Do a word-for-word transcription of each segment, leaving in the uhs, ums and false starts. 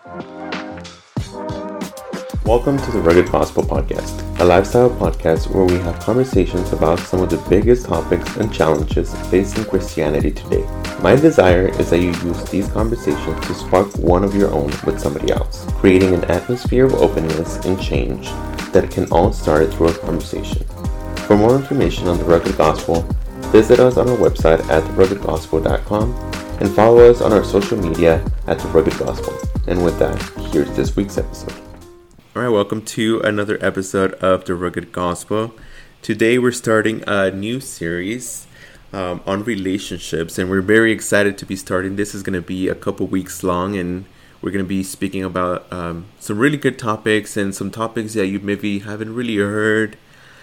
Welcome to the Rugged Gospel Podcast, a lifestyle podcast where we have conversations about some of the biggest topics and challenges facing Christianity today. My desire is that you use these conversations to spark one of your own with somebody else, creating an atmosphere of openness and change that can all start through a conversation. For more information on the Rugged Gospel, visit us on our website at the rugged gospel dot com and follow us on our social media at The Rugged Gospel. And with that, here's this week's episode. All right, welcome to another episode of The Rugged Gospel. Today we're starting a new series um, on relationships, and we're very excited to be starting. This is going to be a couple weeks long, and we're going to be speaking about um, some really good topics and some topics that you maybe haven't really heard.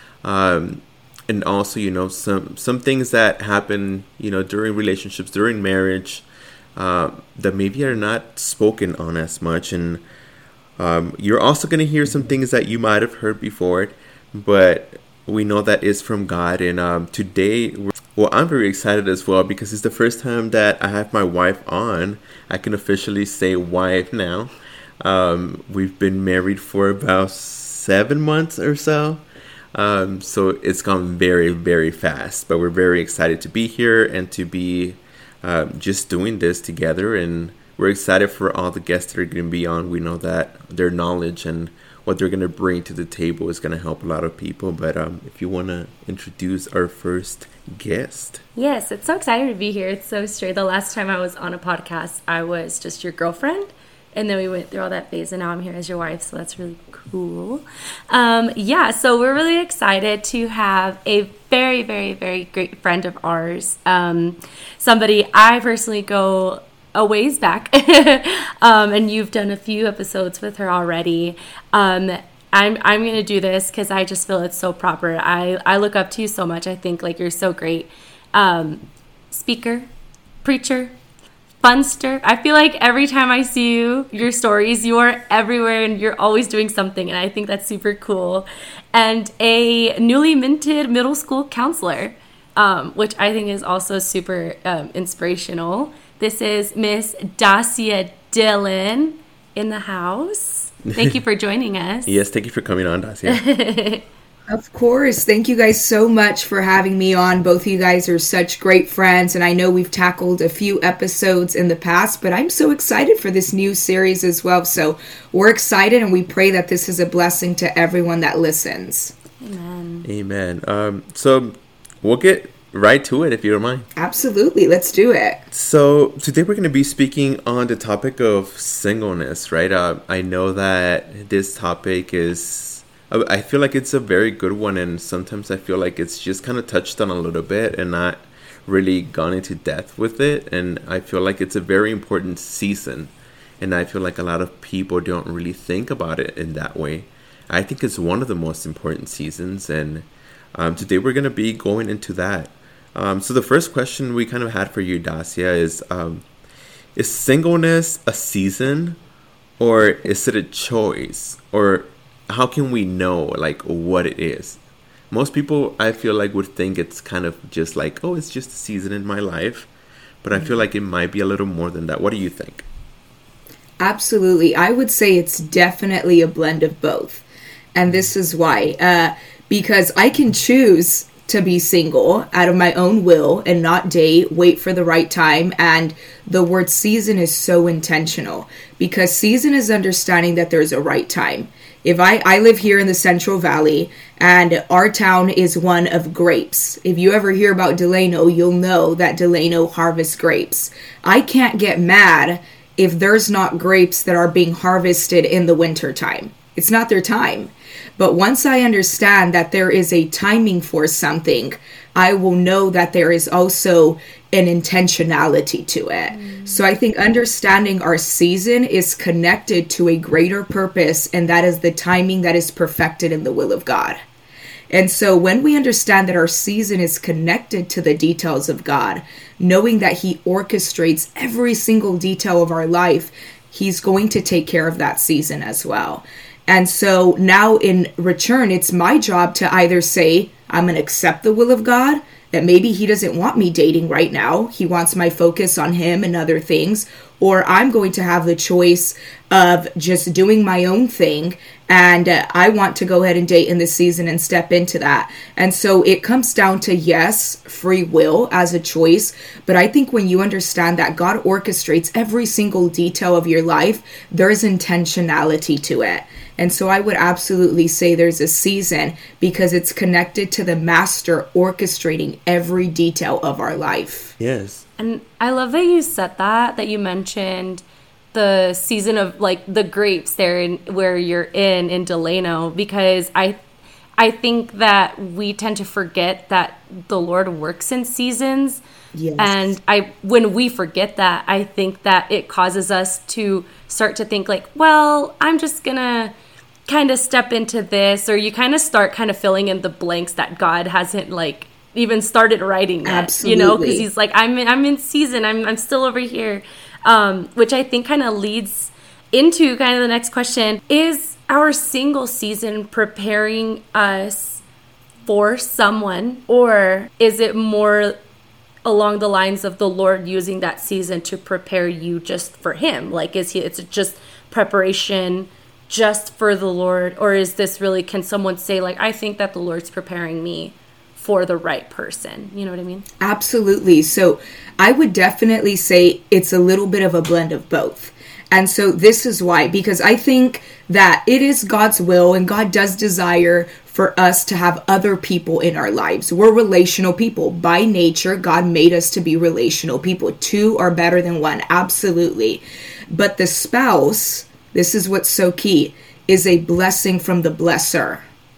Um, and also, you know, some, some things that happen, you know, during relationships, during marriage, uh, that maybe are not spoken on as much. And Um, you're also going to hear some things that you might have heard before, but we know that is from God. And um, today, we're, well, I'm very excited as well because it's the first time that I have my wife on. I can officially say wife now. Um, we've been married for about seven months or so. Um, so it's gone very, very fast, but we're very excited to be here and to be uh, just doing this together. And we're excited for all the guests that are going to be on. We know that their knowledge and what they're going to bring to the table is going to help a lot of people. But um, if you want to introduce our first guest. Yes, it's so exciting to be here. It's so straight. The last time I was on a podcast, I was just your girlfriend. And then we went through all that phase, and now I'm here as your wife. So that's really cool. Um, yeah, so we're really excited to have a very, very, very great friend of ours. Um, somebody I personally go a ways back, um, and you've done a few episodes with her already. Um, I'm I'm gonna do this because I just feel it's so proper. I, I look up to you so much. I think like you're so great, um, speaker, preacher, funster. I feel like every time I see you, your stories, you are everywhere and you're always doing something, and I think that's super cool. And a newly minted middle school counselor, um, which I think is also super um, inspirational. This is Miss Dacia Dillon in the house. Thank you for joining us. Yes, thank you for coming on, Dacia. Of course. Thank you guys so much for having me on. Both of you guys are such great friends, and I know we've tackled a few episodes in the past, but I'm so excited for this new series as well. So we're excited, and we pray that this is a blessing to everyone that listens. Amen. Amen. Um, so we'll get right to it, if you don't mind. Absolutely. Let's do it. So today we're going to be speaking on the topic of singleness, right? Uh, I know that this topic is, I feel like it's a very good one, and sometimes I feel like it's just kind of touched on a little bit and not really gone into depth with it. And I feel like it's a very important season, and I feel like a lot of people don't really think about it in that way. I think it's one of the most important seasons, and um, today we're going to be going into that. Um, so the first question we kind of had for you, Dacia, is, um, is singleness a season, or is it a choice? Or how can we know, like, what it is? Most people, I feel like, would think it's kind of just like, oh, it's just a season in my life. But I feel like it might be a little more than that. What do you think? Absolutely. I would say it's definitely a blend of both. And this is why. Uh, because I can choose to be single out of my own will and not date, wait for the right time. And the word season is so intentional, because season is understanding that there's a right time. If I, I live here in the Central Valley, and our town is one of grapes. If you ever hear about Delano, you'll know that Delano harvests grapes. I can't get mad if there's not grapes that are being harvested in the winter time. It's not their time. But once I understand that there is a timing for something, I will know that there is also an intentionality to it. Mm. So I think understanding our season is connected to a greater purpose, and that is the timing that is perfected in the will of God. And so when we understand that our season is connected to the details of God, knowing that He orchestrates every single detail of our life, He's going to take care of that season as well. And so now in return, it's my job to either say, I'm going to accept the will of God that maybe he doesn't want me dating right now. He wants my focus on him and other things. Or I'm going to have the choice of just doing my own thing. And uh, I want to go ahead and date in this season and step into that. And so it comes down to, yes, free will as a choice. But I think when you understand that God orchestrates every single detail of your life, there's intentionality to it. And so I would absolutely say there's a season because it's connected to the master orchestrating every detail of our life. Yes. And I love that you said that, that you mentioned the season of like the grapes there in, where you're in, in Delano, because I, I think that we tend to forget that the Lord works in seasons. Yes. And I, when we forget that, I think that it causes us to start to think like, well, I'm just gonna kind of step into this, or you kind of start kind of filling in the blanks that God hasn't like even started writing yet. Absolutely. You know, because he's like, I'm in, I'm in season, I'm I'm still over here, um, which I think kind of leads into kind of the next question: is our single season preparing us for someone, or is it more along the lines of the Lord using that season to prepare you just for him? Like, is he, it's just preparation just for the Lord, or is this really, can someone say like, I think that the Lord's preparing me for the right person? You know what I mean? Absolutely. So I would definitely say it's a little bit of a blend of both. And so this is why, because I think that it is God's will and God does desire for us to have other people in our lives. We're relational people. By nature, God made us to be relational people. Two are better than one. Absolutely. But the spouse, this is what's so key, is a blessing from the blesser.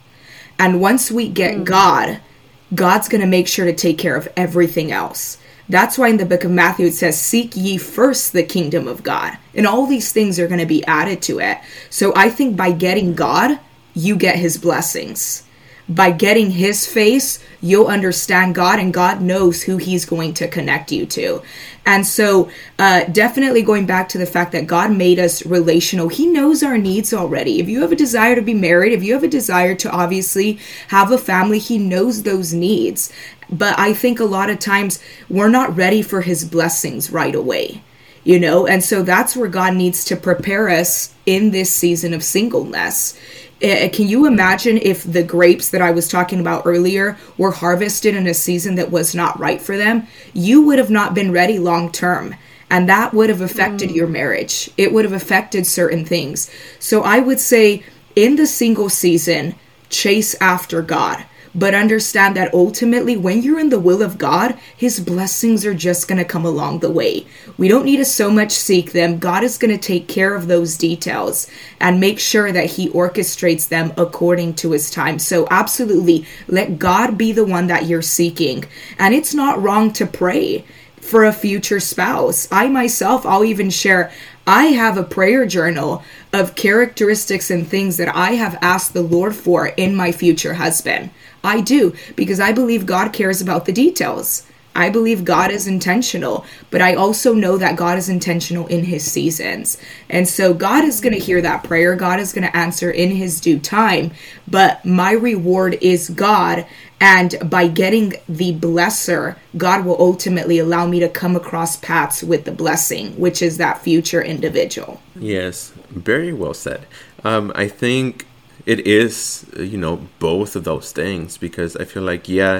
And once we get mm. God, God's going to make sure to take care of everything else. That's why in the book of Matthew it says, seek ye first the kingdom of God. And all these things are going to be added to it. So I think by getting God, you get his blessings. By getting his face, you'll understand God, and God knows who he's going to connect you to. And so uh, definitely going back to the fact that God made us relational. He knows our needs already. If you have a desire to be married, if you have a desire to obviously have a family, he knows those needs. But I think a lot of times we're not ready for his blessings right away, you know? And so that's where God needs to prepare us in this season of singleness. Uh, can you imagine if the grapes that I was talking about earlier were harvested in a season that was not right for them? You would have not been ready long term. And that would have affected mm. your marriage. It would have affected certain things. So I would say in the single season, chase after God. But understand that ultimately, when you're in the will of God, his blessings are just going to come along the way. We don't need to so much seek them. God is going to take care of those details and make sure that he orchestrates them according to his time. So absolutely, let God be the one that you're seeking. And it's not wrong to pray for a future spouse. I myself, I'll even share, I have a prayer journal of characteristics and things that I have asked the Lord for in my future husband. I do, because I believe God cares about the details. I believe God is intentional, but I also know that God is intentional in his seasons. And so God is going to hear that prayer. God is going to answer in his due time. But my reward is God. And by getting the blesser, God will ultimately allow me to come across paths with the blessing, which is that future individual. Yes, very well said. Um, I think it is, you know, both of those things, because I feel like, yeah,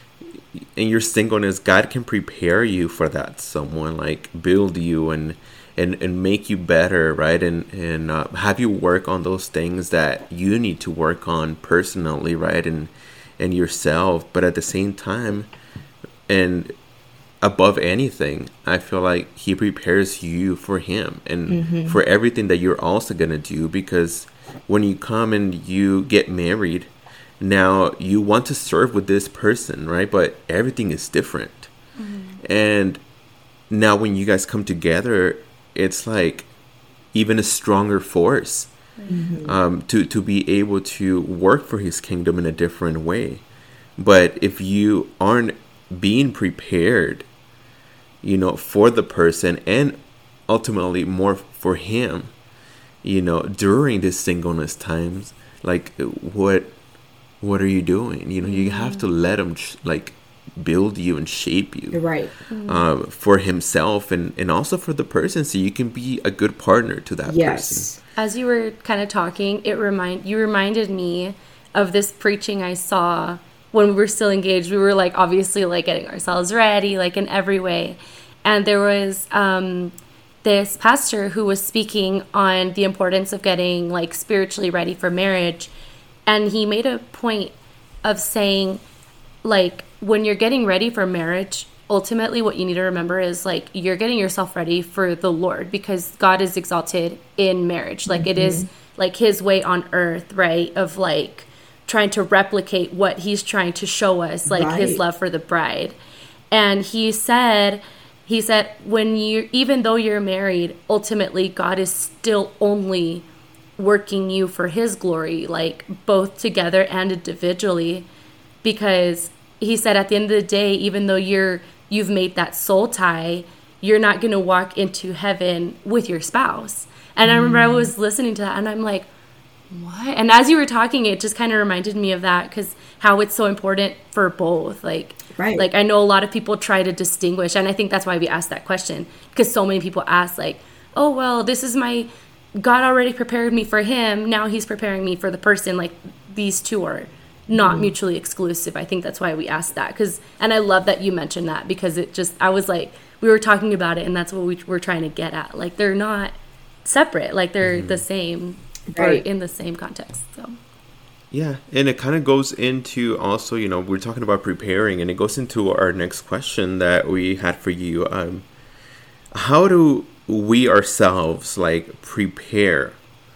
in your singleness, God can prepare you for that someone, like build you and and, and make you better, right? And, and uh, have you work on those things that you need to work on personally, right? And, and yourself. But at the same time, and above anything, I feel like he prepares you for him and mm-hmm. for everything that you're also going to do, because when you come and you get married, now you want to serve with this person, right? But everything is different. Mm-hmm. And now when you guys come together, it's like even a stronger force mm-hmm. um, to, to be able to work for his kingdom in a different way. But if you aren't being prepared, you know, for the person and ultimately more for him, you know, during this singleness times, like what what are you doing? You know, you have to let him like build you and shape you. Right. Uh, for himself and, and also for the person, so you can be a good partner to that Yes. person. As you were kind of talking, it remind you reminded me of this preaching I saw when we were still engaged. We were like obviously like getting ourselves ready, like in every way. And there was um, this pastor who was speaking on the importance of getting like spiritually ready for marriage. And he made a point of saying, like, when you're getting ready for marriage, ultimately what you need to remember is like you're getting yourself ready for the Lord, because God is exalted in marriage. Like mm-hmm. it is like his way on earth, right? Of like trying to replicate what he's trying to show us, like right. his love for the bride. And he said, he said, when you, even though you're married, ultimately God is still only working you for his glory, like both together and individually, because he said at the end of the day, even though you're, you've made that soul tie, you're not going to walk into heaven with your spouse. And mm. I remember I was listening to that and I'm like, what? And as you were talking, it just kind of reminded me of that, because how it's so important for both. Like, right. like I know a lot of people try to distinguish, and I think that's why we asked that question, because so many people ask like, oh, well, this is my, God already prepared me for him. Now he's preparing me for the person. Like these two are not mm. mutually exclusive. I think that's why we asked that. Cause, and I love that you mentioned that, because it just, I was like, we were talking about it and that's what we were trying to get at. Like they're not separate, like they're mm. the same. Right. Or in the same context. So yeah, and it kind of goes into also, you know, we're talking about preparing, and it goes into our next question that we had for you. Um, how do we ourselves like prepare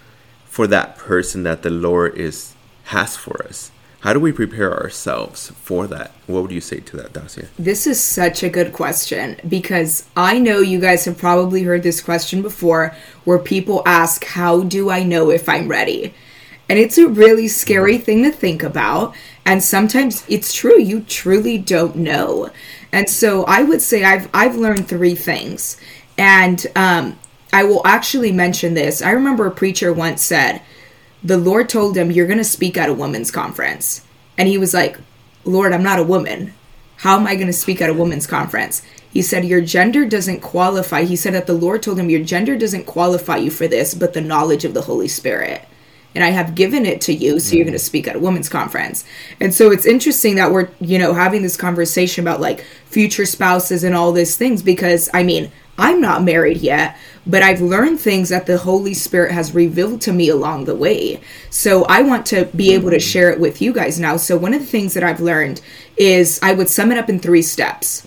for that person that the Lord is has for us? How do we prepare ourselves for that? What would you say to that, Dacia? This is such a good question, because I know you guys have probably heard this question before, where people ask, how do I know if I'm ready? And it's a really scary thing to think about. And sometimes it's true. You truly don't know. And so I would say I've I've learned three things. And um, I will actually mention this. I remember a preacher once said, the Lord told him, you're going to speak at a women's conference. And he was like, Lord, I'm not a woman. How am I going to speak at a women's conference? He said, your gender doesn't qualify. He said that the Lord told him, your gender doesn't qualify you for this, but the knowledge of the Holy Spirit. And I have given it to you, so mm-hmm. you're going to speak at a women's conference. And so it's interesting that we're, you know, having this conversation about like future spouses and all these things, because I mean, I'm not married yet, but I've learned things that the Holy Spirit has revealed to me along the way. So I want to be able to share it with you guys now. So one of the things that I've learned is, I would sum it up in three steps.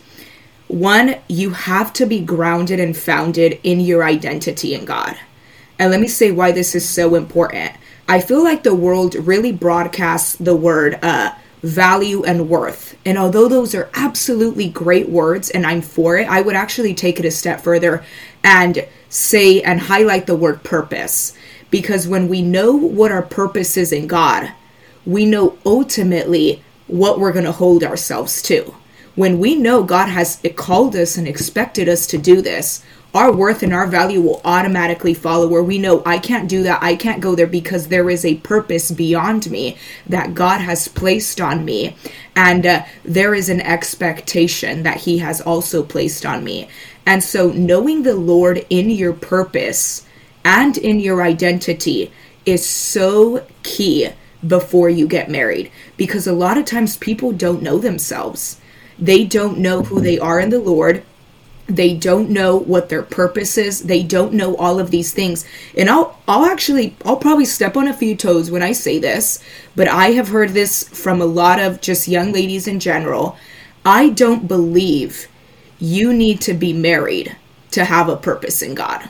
One, you have to be grounded and founded in your identity in God. And let me say why this is so important. I feel like the world really broadcasts the word uh, value and worth. And although those are absolutely great words and I'm for it, I would actually take it a step further and say and highlight the word purpose. Because when we know what our purpose is in God, we know ultimately what we're going to hold ourselves to. When we know God has called us and expected us to do this, our worth and our value will automatically follow, where we know I can't do that, I can't go there, because there is a purpose beyond me that God has placed on me. And uh, there is an expectation that he has also placed on me. And so knowing the Lord in your purpose and in your identity is so key before you get married. Because a lot of times people don't know themselves. They don't know who they are in the Lord. They don't know what their purpose is. They don't know all of these things. And I'll I'll actually, I'll probably step on a few toes when I say this, but I have heard this from a lot of just young ladies in general. I don't believe you need to be married to have a purpose in God.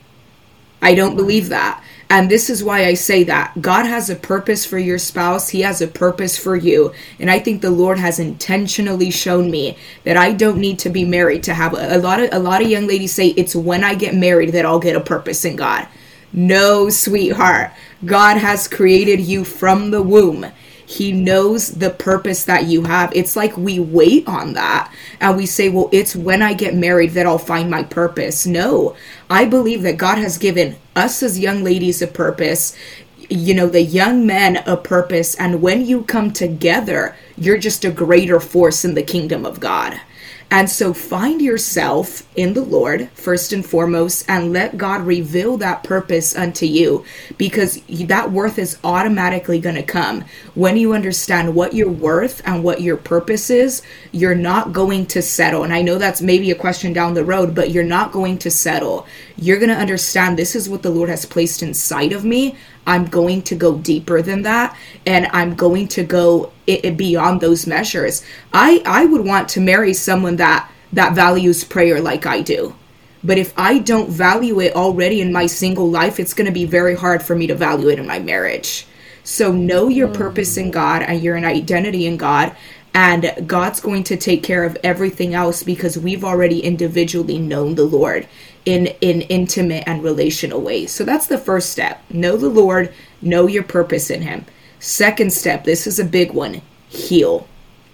I don't believe that. And this is why I say that. God has a purpose for your spouse. He has a purpose for you. And I think the Lord has intentionally shown me that I don't need to be married to have a, a lot of a lot of young ladies say it's when I get married that I'll get a purpose in God. No, sweetheart. God has created you from the womb. He knows the purpose that you have. It's like we wait on that and we say, well, it's when I get married that I'll find my purpose. No, I believe that God has given us as young ladies a purpose, you know, the young men a purpose. And when you come together, You're just a greater force in the kingdom of God. And so find yourself in the Lord, first and foremost, and let God reveal that purpose unto you, because that worth is automatically going to come. When you understand what your worth and what your purpose is, you're not going to settle. And I know that's maybe a question down the road, but you're not going to settle. You're going to understand this is what the Lord has placed inside of me. I'm going to go deeper than that, and I'm going to go it, it beyond those measures. I, I would want to marry someone that, that values prayer like I do. But if I don't value it already in my single life, it's going to be very hard for me to value it in my marriage. So know your mm. purpose in God and your identity in God, and God's going to take care of everything else, because we've already individually known the Lord in in intimate and relational ways. So that's the first step. Know the Lord, know your purpose in him. Second step, this is a big one, heal.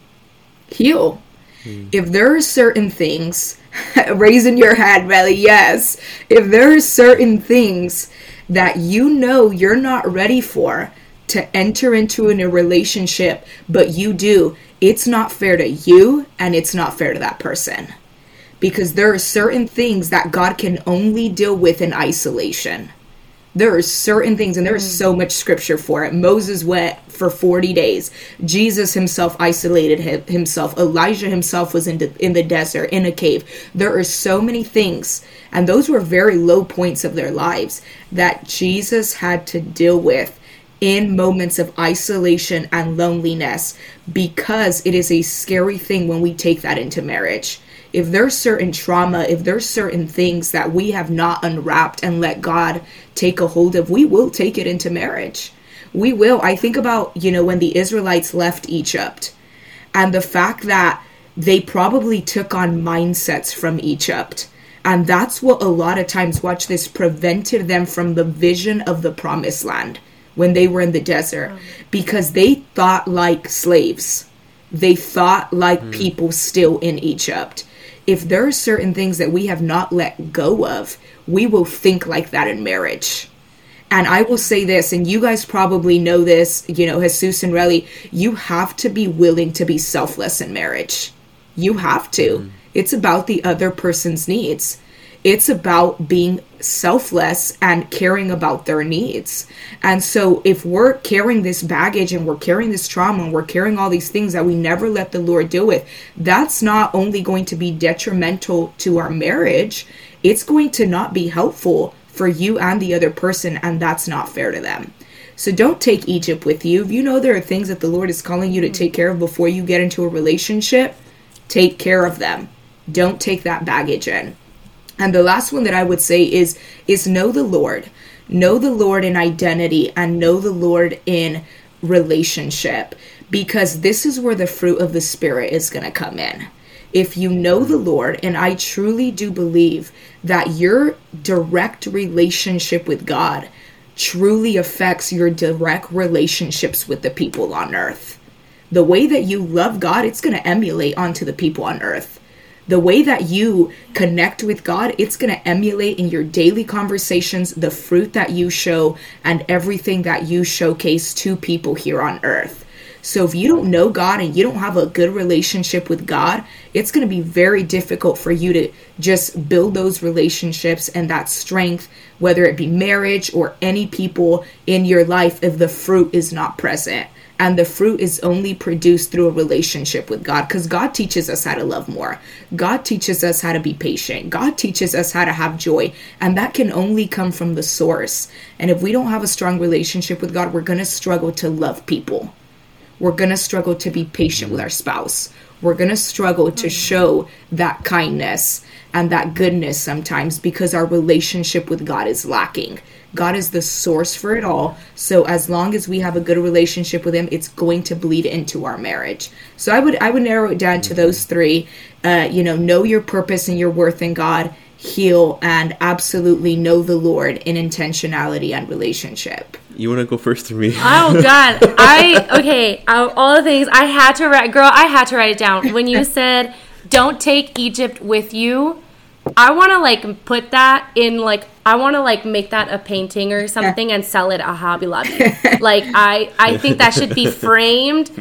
Heal. Mm. If there are certain things, raising your hand, Melly, yes. If there are certain things that you know you're not ready for to enter into in a relationship, but you do, it's not fair to you and it's not fair to that person. Because there are certain things that God can only deal with in isolation. There are certain things, and there's so much scripture for it. Moses went for forty days. Jesus himself isolated himself. Elijah himself was in the, in the desert, in a cave. There are so many things, and those were very low points of their lives that Jesus had to deal with in moments of isolation and loneliness, because it is a scary thing when we take that into marriage. If there's certain trauma, if there's certain things that we have not unwrapped and let God take a hold of, we will take it into marriage. We will. I think about, you know, when the Israelites left Egypt, and the fact that they probably took on mindsets from Egypt. And that's what a lot of times, watch this, prevented them from the vision of the promised land when they were in the desert, because they thought like slaves. They thought like mm. people still in Egypt. If there are certain things that we have not let go of, we will think like that in marriage. And I will say this, and you guys probably know this, you know, Jesus and Relly, you have to be willing to be selfless in marriage. You have to. Mm. It's about the other person's needs. It's about being selfless and caring about their needs. And so if we're carrying this baggage and we're carrying this trauma and we're carrying all these things that we never let the Lord deal with, that's not only going to be detrimental to our marriage, it's going to not be helpful for you and the other person, and that's not fair to them. So don't take Egypt with you. If you know there are things that the Lord is calling you to take care of before you get into a relationship, take care of them. Don't take that baggage in. And the last one that I would say is, is know the Lord. Know the Lord in identity and know the Lord in relationship, because this is where the fruit of the Spirit is going to come in. If you know the Lord, and I truly do believe that your direct relationship with God truly affects your direct relationships with the people on earth. The way that you love God, it's going to emulate onto the people on earth. The way that you connect with God, it's going to emulate in your daily conversations, the fruit that you show, and everything that you showcase to people here on earth. So if you don't know God and you don't have a good relationship with God, it's going to be very difficult for you to just build those relationships and that strength, whether it be marriage or any people in your life, if the fruit is not present. And the fruit is only produced through a relationship with God, because God teaches us how to love more. God teaches us how to be patient. God teaches us how to have joy. And that can only come from the source. And if we don't have a strong relationship with God, we're going to struggle to love people. We're going to struggle to be patient with our spouse. We're going to struggle to show that kindness and that goodness sometimes, because our relationship with God is lacking. God is the source for it all. So as long as we have a good relationship with him, it's going to bleed into our marriage. So I would I would narrow it down to those three. Uh, you know, know your purpose and your worth in God, heal, and absolutely know the Lord in intentionality and relationship. You want to go first, or me? Oh God, I okay. All the things I had to write, girl. I had to write it down. When you said, "Don't take Egypt with you," I want to like put that in like I want to like make that a painting or something and sell it at Hobby Lobby. Like I I think that should be framed.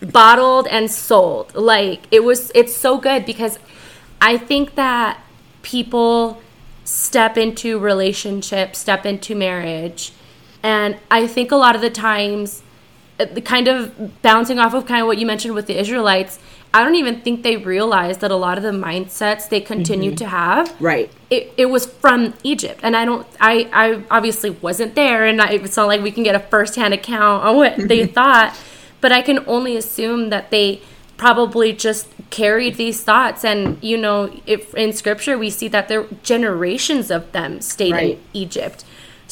bottled and sold. Like, it was, it's so good because I think that people step into relationships, step into marriage, and I think a lot of the times, the kind of bouncing off of kind of what you mentioned with the Israelites, I don't even think they realized that a lot of the mindsets they continue mm-hmm. to have, right? It, it was from Egypt, and I don't, I, I obviously wasn't there, and I, it's not like we can get a firsthand account on what they thought, but I can only assume that they probably just carried these thoughts, and you know, if in Scripture we see that there generations of them stayed right. in Egypt.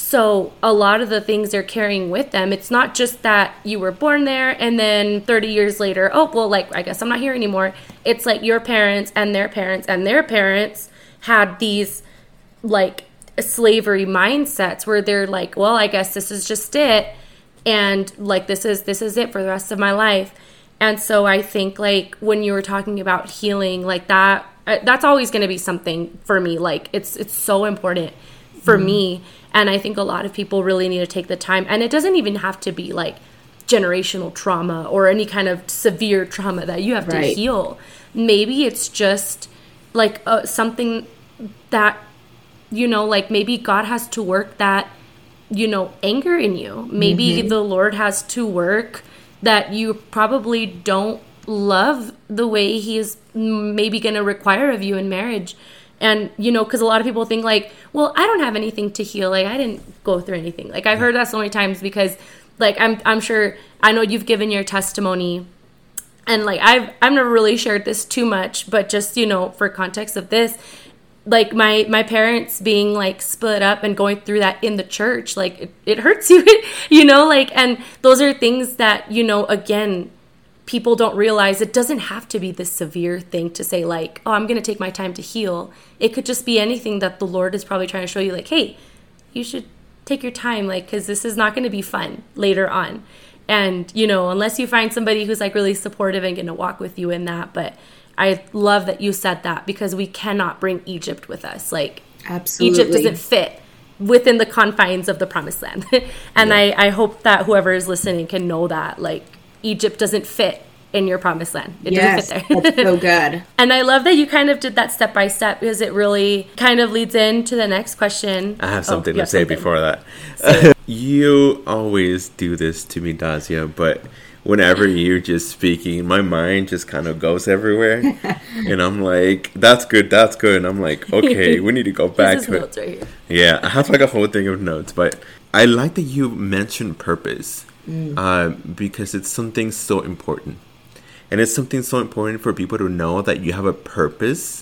So a lot of the things they're carrying with them, it's not just that you were born there and then thirty years later, oh, well, like, I guess I'm not here anymore. It's like your parents and their parents and their parents had these, like, slavery mindsets where they're like, well, I guess this is just it. And, like, this is this is it for the rest of my life. And so I think, like, when you were talking about healing, like, that, that's always going to be something for me. Like, it's it's so important for mm-hmm. me. And I think a lot of people really need to take the time. And it doesn't even have to be like generational trauma or any kind of severe trauma that you have right. to heal. Maybe it's just like uh, something that, you know, like maybe God has to work that, you know, anger in you. Maybe mm-hmm. the Lord has to work that you probably don't love the way He's maybe going to require of you in marriage. And, you know, because a lot of people think like, well, I don't have anything to heal. Like, I didn't go through anything. Like, I've heard that so many times because, like, I'm I'm sure, I know you've given your testimony. And, like, I've, I've never really shared this too much. But just, you know, for context of this, like, my, my parents being, like, split up and going through that in the church, like, it, it hurts you, you know? Like, and those are things that, you know, again, people don't realize it doesn't have to be this severe thing to say like, oh, I'm going to take my time to heal. It could just be anything that the Lord is probably trying to show you like, hey, you should take your time, like, because this is not going to be fun later on. And, you know, unless you find somebody who's like really supportive and going to walk with you in that. But I love that you said that because we cannot bring Egypt with us. Like, absolutely. Egypt doesn't fit within the confines of the promised land. And yeah. I, I hope that whoever is listening can know that, like, Egypt doesn't fit in your promised land. It yes, doesn't fit there. That's so good. And I love that you kind of did that step by step because it really kind of leads into the next question. I have something oh, to say something. before that. So. You always do this to me, Dacia, but whenever you're just speaking, my mind just kind of goes everywhere. And I'm like, that's good, that's good. And I'm like, okay, we need to go back to notes it. Right here. Yeah, I have like a whole thing of notes, but I like that you mentioned purpose. Mm. Uh, because it's something so important. And it's something so important for people to know that you have a purpose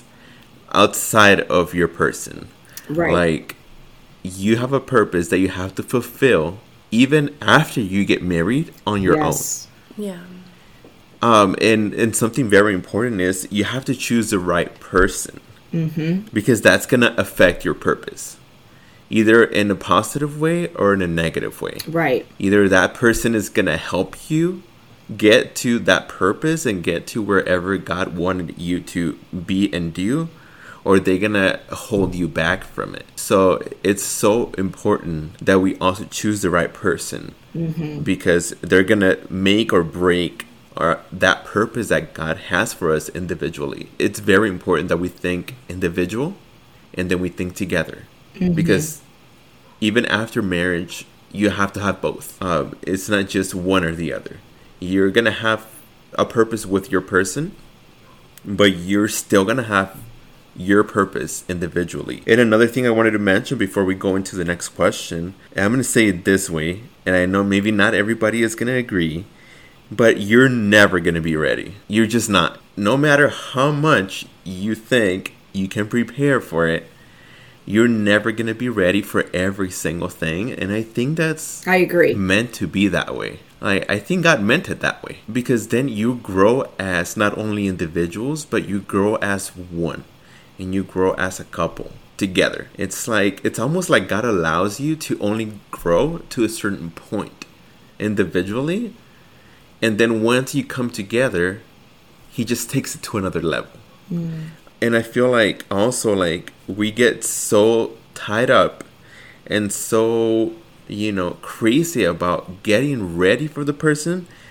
outside of your person. Right. Like, you have a purpose that you have to fulfill even after you get married on your yes. own. Yeah. Um, and, and something very important is you have to choose the right person. Mm-hmm. Because that's going to affect your purpose. Either in a positive way or in a negative way. Right. Either that person is going to help you get to that purpose and get to wherever God wanted you to be and do, or they're going to hold you back from it. So it's so important that we also choose the right person mm-hmm. because they're going to make or break our, that purpose that God has for us individually. It's very important that we think individual and then we think together. Mm-hmm. Because even after marriage, you have to have both. Um, it's not just one or the other. You're going to have a purpose with your person, but you're still going to have your purpose individually. And another thing I wanted to mention before we go into the next question, and I'm going to say it this way, and I know maybe not everybody is going to agree, but you're never going to be ready. You're just not. No matter how much you think you can prepare for it, you're never going to be ready for every single thing. And I think that's I agree. meant to be that way. I, I think God meant it that way. Because then you grow as not only individuals, but you grow as one. And you grow as a couple together. It's like, it's almost like God allows you to only grow to a certain point individually. And then once you come together, He just takes it to another level. Mm. And I feel like also like we get so tied up and so, you know, crazy about getting ready for the person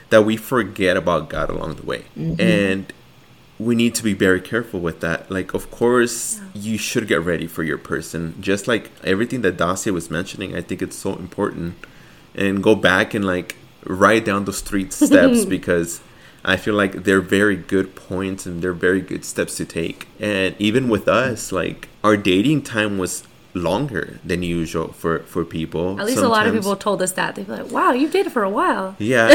that we forget about God along the way. Mm-hmm. And we need to be very careful with that. Like, of course, yeah. you should get ready for your person. Just like everything that Dacia was mentioning, I think it's so important. And go back and, like, write down those three steps because I feel like they're very good points and they're very good steps to take. And even with us, like, our dating time was longer than usual for, for people. At least Sometimes. A lot of people told us that. They'd be like, wow, you've dated for a while. Yeah.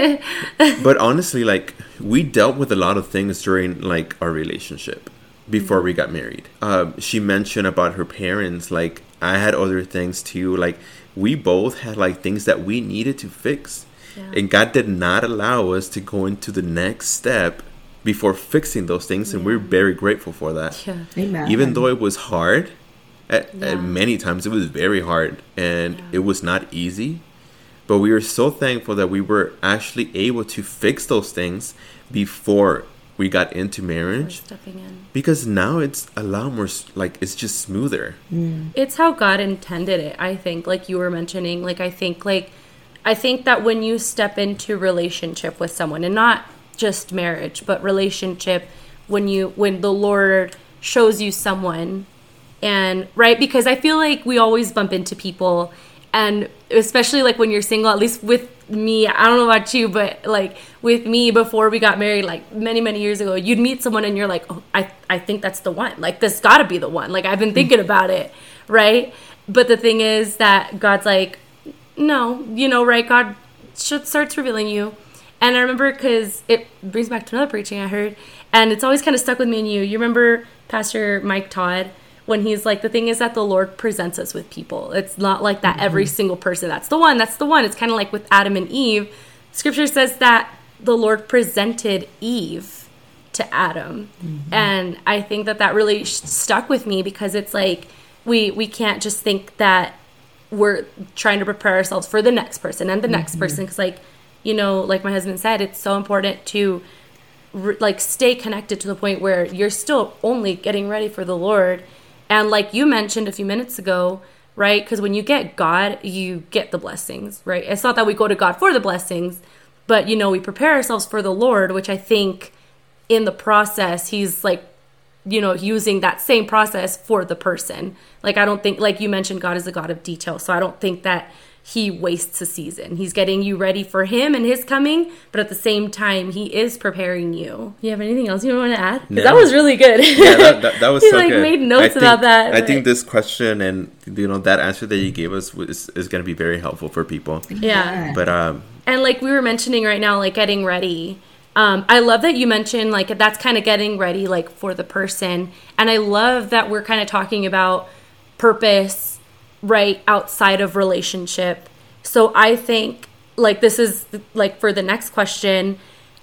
And, but honestly, like, we dealt with a lot of things during, like, our relationship before mm-hmm. we got married. Um, she mentioned about her parents. Like, I had other things too. Like, we both had, like, things that we needed to fix. Yeah. And God did not allow us to go into the next step before fixing those things. Yeah. And we're very grateful for that. Yeah. Amen. Even though it was hard, at, yeah. at many times it was very hard and yeah. it was not easy. But we were so thankful that we were actually able to fix those things before we got into marriage. Stepping in. Because now it's a lot more, like, it's just smoother. Mm. It's how God intended it, I think. Like you were mentioning, like, I think, like, I think that when you step into relationship with someone, and not just marriage, but relationship, when you, when the Lord shows you someone, and, right, because I feel like we always bump into people, and especially, like, when you're single, at least with me, I don't know about you, but, like, with me, before we got married, like, many, many years ago, you'd meet someone, and you're like, oh, I, I think that's the one. Like, this gotta be the one. Like, I've been thinking about it, right? But the thing is that God's like, no, you know, right? God starts revealing you. And I remember, because it brings back to another preaching I heard, and it's always kind of stuck with me and you. You remember Pastor Mike Todd, when he's like, the thing is that the Lord presents us with people. It's not like that mm-hmm. every single person, that's the one, that's the one. It's kind of like with Adam and Eve. Scripture says that the Lord presented Eve to Adam. Mm-hmm. And I think that that really stuck with me, because it's like, we, we can't just think that we're trying to prepare ourselves for the next person and the next mm-hmm. person. Because, like, you know, like my husband said, it's so important to re- like stay connected to the point where you're still only getting ready for the Lord. And like you mentioned a few minutes ago, right? Because when you get God, you get the blessings, right? It's not that we go to God for the blessings, but, you know, we prepare ourselves for the Lord, which I think in the process, he's like, you know, using that same process for the person. Like, I don't think, like you mentioned, God is a God of detail. So I don't think that he wastes a season. He's getting you ready for him and his coming, but at the same time, he is preparing you. You have anything else you want to add? Because no. that was really good. Yeah, that, that, that was he, so like, good. made notes think, about that. I but... think this question and, you know, that answer that you gave us is, is going to be very helpful for people. Yeah. But, um, and like we were mentioning right now, like getting ready. Um, I love that you mentioned, like, that's kind of getting ready, like, for the person. And I love that we're kind of talking about purpose, right, outside of relationship. So I think, like, this is, like, for the next question,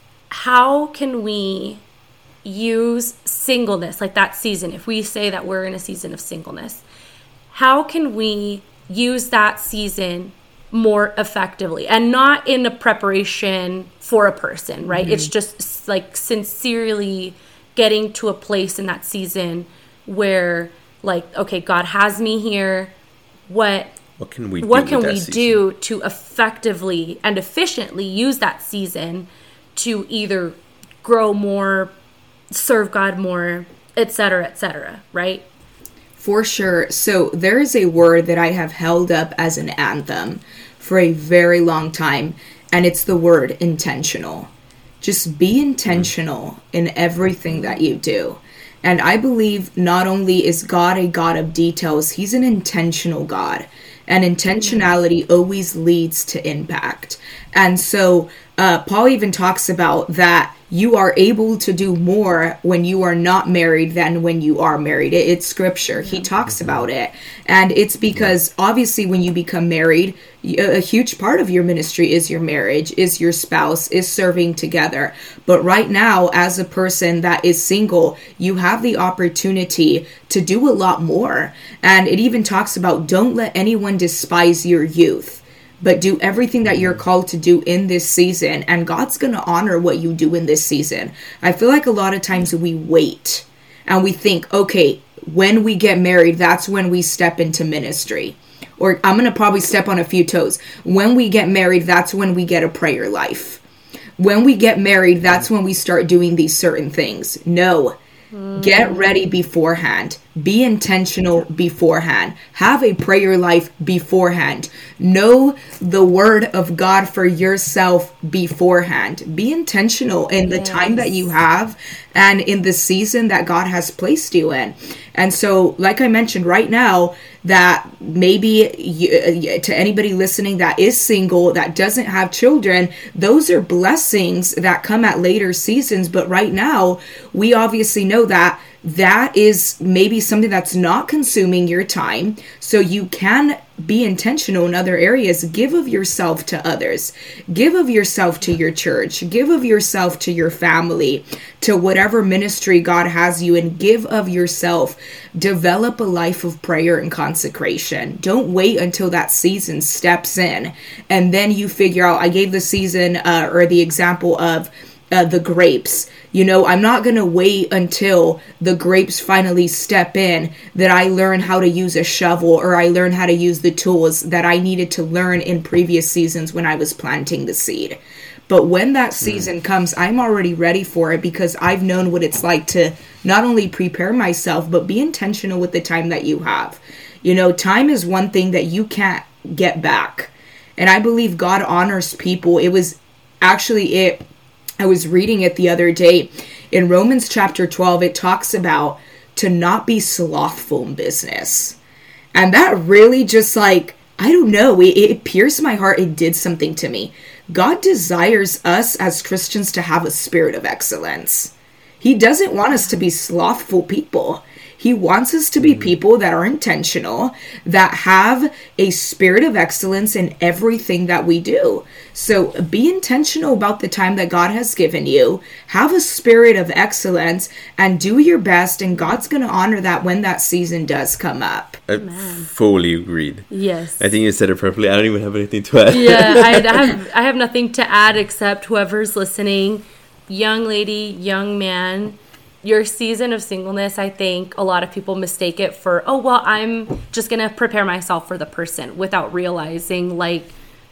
how can we use singleness, like that season, if we say that we're in a season of singleness, how can we use that season more effectively, and not in a preparation for a person, right? Mm-hmm. It's just like sincerely getting to a place in that season where, like, okay, God has me here. What what can we what do can we season? do to effectively and efficiently use that season to either grow more, serve God more, et cetera, et cetera, right? For sure. So there is a word that I have held up as an anthem for a very long time, and it's the word intentional. Just be intentional in everything that you do. And I believe not only is God a God of details, he's an intentional God. And intentionality always leads to impact. And so uh, Paul even talks about that you are able to do more when you are not married than when you are married. It, it's scripture. Yeah. He talks about it. And it's because obviously when you become married, a, a huge part of your ministry is your marriage, is your spouse, is serving together. But right now, as a person that is single, you have the opportunity to do a lot more. And it even talks about don't let anyone despise your youth, but do everything that you're called to do in this season. And God's going to honor what you do in this season. I feel like a lot of times we wait and we think, okay, when we get married, that's when we step into ministry. Or I'm going to probably step on a few toes. When we get married, that's when we get a prayer life. when we get married, that's when we start doing these certain things. No. Get ready beforehand. Be intentional beforehand. Have a prayer life beforehand. Know the word of God for yourself beforehand. Be intentional in the yes. time that you have and in the season that God has placed you in. And so, like I mentioned right now, that maybe you, to anybody listening that is single, that doesn't have children, those are blessings that come at later seasons. But right now, we obviously know that that is maybe something that's not consuming your time. So you can be intentional in other areas. Give of yourself to others. Give of yourself to your church. Give of yourself to your family, to whatever ministry God has you in. Give of yourself. Develop a life of prayer and consecration. Don't wait until that season steps in and then you figure out. I gave the season uh, or the example of uh, the grapes. You know, I'm not going to wait until the grapes finally step in that I learn how to use a shovel or I learn how to use the tools that I needed to learn in previous seasons when I was planting the seed. But when that season mm. comes, I'm already ready for it because I've known what it's like to not only prepare myself, but be intentional with the time that you have. You know, time is one thing that you can't get back. And I believe God honors people. It was actually it. I was reading it the other day. In Romans chapter twelve, it talks about to not be slothful in business. And that really just like, I don't know, it, it pierced my heart. It did something to me. God desires us as Christians to have a spirit of excellence. He doesn't want us to be slothful people. He wants us to be people that are intentional, that have a spirit of excellence in everything that we do. So be intentional about the time that God has given you. Have a spirit of excellence and do your best. And God's going to honor that when that season does come up. I Man. fully agreed. Yes. I think you said it perfectly. I don't even have anything to add. Yeah, I, I have I have nothing to add except whoever's listening, young lady, young man, your season of singleness, I think a lot of people mistake it for, oh, well, I'm just going to prepare myself for the person without realizing, like,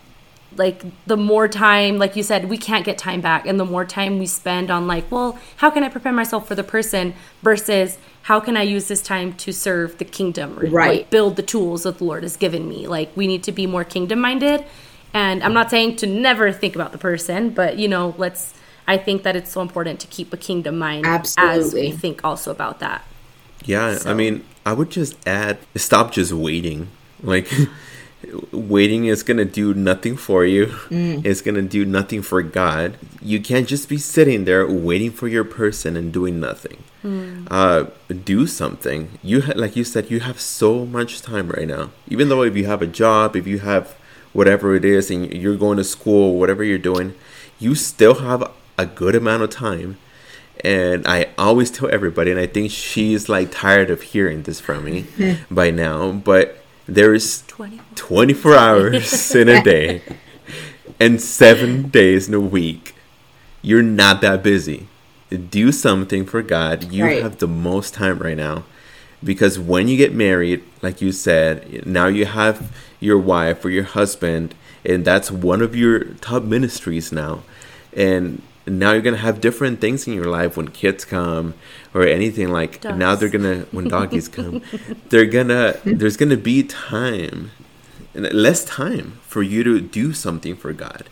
like the more time, like you said, we can't get time back. And the more time we spend on, like, well, how can I prepare myself for the person versus how can I use this time to serve the kingdom or right. like, build the tools that the Lord has given me. Like, we need to be more kingdom-minded. And I'm not saying to never think about the person, but, you know, let's... I think that it's so important to keep a kingdom mind Absolutely. As we think also about that. Yeah, so. I mean, I would just add, stop just waiting. Like, waiting is going to do nothing for you. Mm. It's going to do nothing for God. You can't just be sitting there waiting for your person and doing nothing. Mm. Uh, do something. You ha- Like you said, you have so much time right now. Even though if you have a job, if you have whatever it is and you're going to school, whatever you're doing, you still have a good amount of time. And I always tell everybody, and I think she's like tired of hearing this from me by now, but there's twenty-four hours in a day and seven days in a week. You're not that busy. Do something for God. You right. have the most time right now, because when you get married, like you said, now you have your wife or your husband, and that's one of your top ministries now. And now you're going to have different things in your life when kids come or anything like Dogs. Now they're going to, when doggies come, they're going to, there's going to be time, less time for you to do something for God.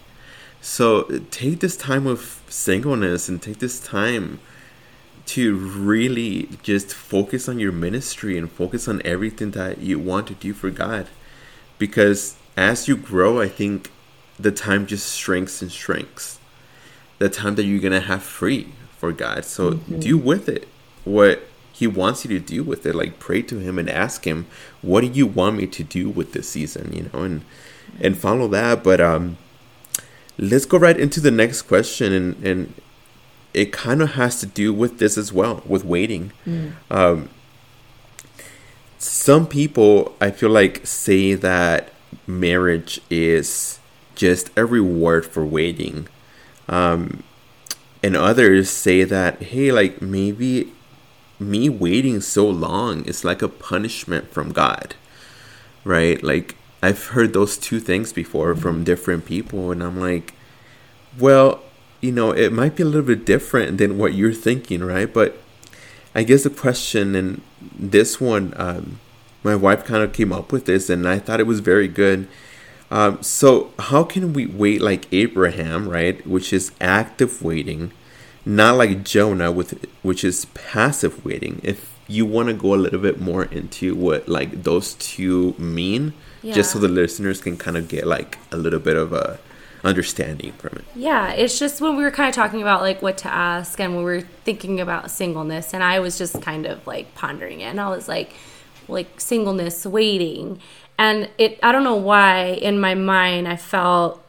So take this time of singleness and take this time to really just focus on your ministry and focus on everything that you want to do for God. Because as you grow, I think the time just shrinks and shrinks. The time that you're going to have free for God. So mm-hmm. do with it what He wants you to do with it. Like, pray to Him and ask Him, what do you want me to do with this season? You know, and and follow that. But um, let's go right into the next question. And, and it kind of has to do with this as well, with waiting. Mm. Um, some people, I feel like, say that marriage is just a reward for waiting. Um, and others say that, hey, like maybe me waiting so long is like a punishment from God, right? Like I've heard those two things before from different people, and I'm like, well, you know, it might be a little bit different than what you're thinking, right? But I guess the question in this one, um, my wife kind of came up with this, and I thought it was very good. Um, so how can we wait like Abraham, right? Which is active waiting, not like Jonah, with which is passive waiting. If you want to go a little bit more into what like those two mean, yeah. just so the listeners can kind of get like a little bit of a understanding from it. Yeah, it's just when we were kind of talking about like what to ask, and when we were thinking about singleness, and I was just kind of like pondering it, and I was like, like singleness, waiting. And it, I don't know why in my mind I felt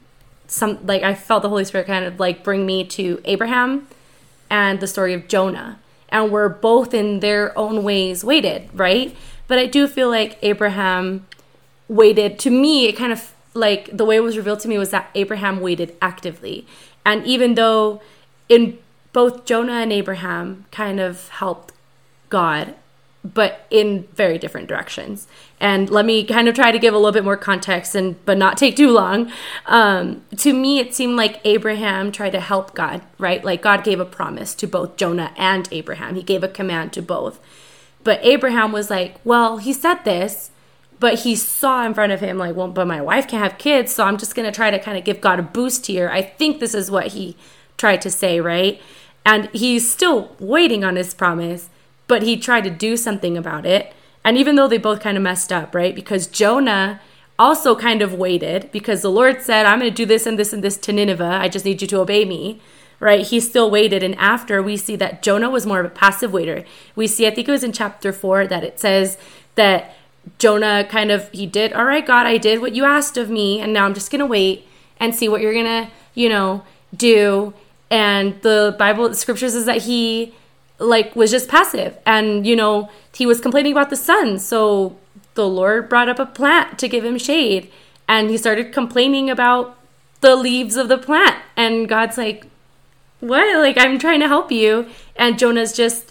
some, like I felt the Holy Spirit kind of like bring me to Abraham and the story of Jonah. And we're both in their own ways waited, right? But I do feel like Abraham waited, to me, it kind of like the way it was revealed to me was that Abraham waited actively. And even though in both Jonah and Abraham kind of helped God, but in very different directions. And let me kind of try to give a little bit more context, and but not take too long. Um, to me, it seemed like Abraham tried to help God, right? Like God gave a promise to both Jonah and Abraham. He gave a command to both. But Abraham was like, well, he said this, but he saw in front of him like, well, but my wife can't have kids, so I'm just going to try to kind of give God a boost here. I think this is what he tried to say, right? And he's still waiting on his promise, but he tried to do something about it. And even though they both kind of messed up, right? Because Jonah also kind of waited, because the Lord said, I'm going to do this and this and this to Nineveh. I just need you to obey me, right? He still waited. And after, we see that Jonah was more of a passive waiter. We see, I think it was in chapter four, that it says that Jonah kind of, he did, all right, God, I did what you asked of me. And now I'm just going to wait and see what you're going to, you know, do. And the Bible, the scripture says that he like was just passive, and you know he was complaining about the sun, so the Lord brought up a plant to give him shade, and he started complaining about the leaves of the plant, and God's like, what? Like, I'm trying to help you. And Jonah's just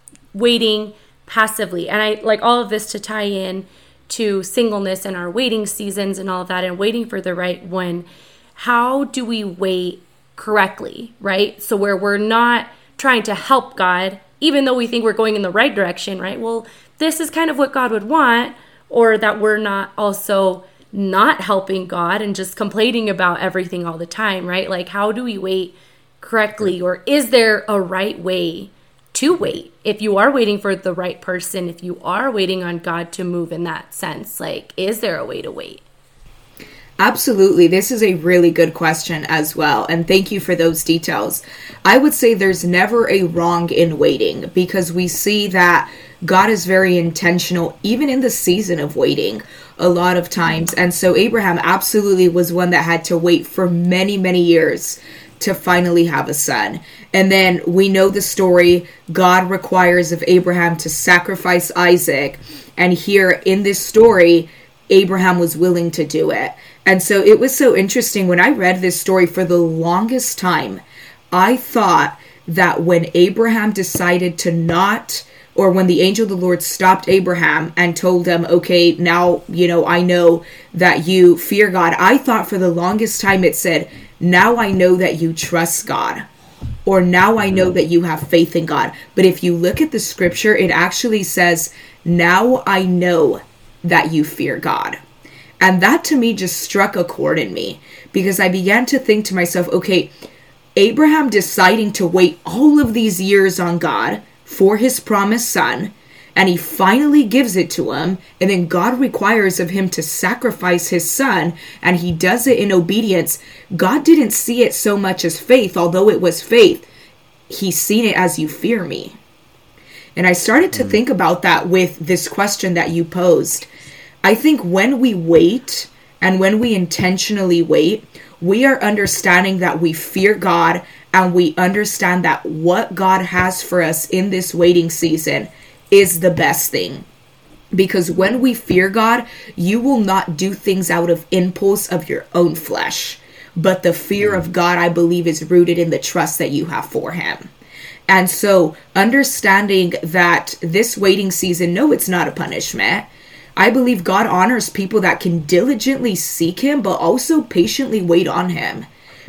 waiting passively. And I like all of this to tie in to singleness and our waiting seasons and all of that, and waiting for the right one. How do we wait correctly, right? So where we're not trying to help God, even though we think we're going in the right direction, right? Well, this is kind of what God would want, or that we're not also not helping God and just complaining about everything all the time, right? Like, how do we wait correctly? Or is there a right way to wait? If you are waiting for the right person, if you are waiting on God to move in that sense, like, is there a way to wait? Absolutely. This is a really good question as well. And thank you for those details. I would say there's never a wrong in waiting, because we see that God is very intentional, even in the season of waiting, a lot of times. And so Abraham absolutely was one that had to wait for many, many years to finally have a son. And then we know the story. God requires of Abraham to sacrifice Isaac. And here in this story, Abraham was willing to do it. And so it was so interesting when I read this story. For the longest time, I thought that when Abraham decided to not, or when the angel of the Lord stopped Abraham and told him, okay, now, you know, I know that you fear God. I thought for the longest time it said, now I know that you trust God, or now I know that you have faith in God. But if you look at the scripture, it actually says, now I know that you fear God. And that to me just struck a chord in me, because I began to think to myself, okay, Abraham deciding to wait all of these years on God for his promised son, and he finally gives it to him, and then God requires of him to sacrifice his son, and he does it in obedience. God didn't see it so much as faith, although it was faith. He's seen it as, you fear me. And I started to mm. think about that with this question that you posed. I think when we wait, and when we intentionally wait, we are understanding that we fear God, and we understand that what God has for us in this waiting season is the best thing. Because when we fear God, you will not do things out of impulse of your own flesh. But the fear of God, I believe, is rooted in the trust that you have for him. And so understanding that this waiting season, no, it's not a punishment. I believe God honors people that can diligently seek him, but also patiently wait on him.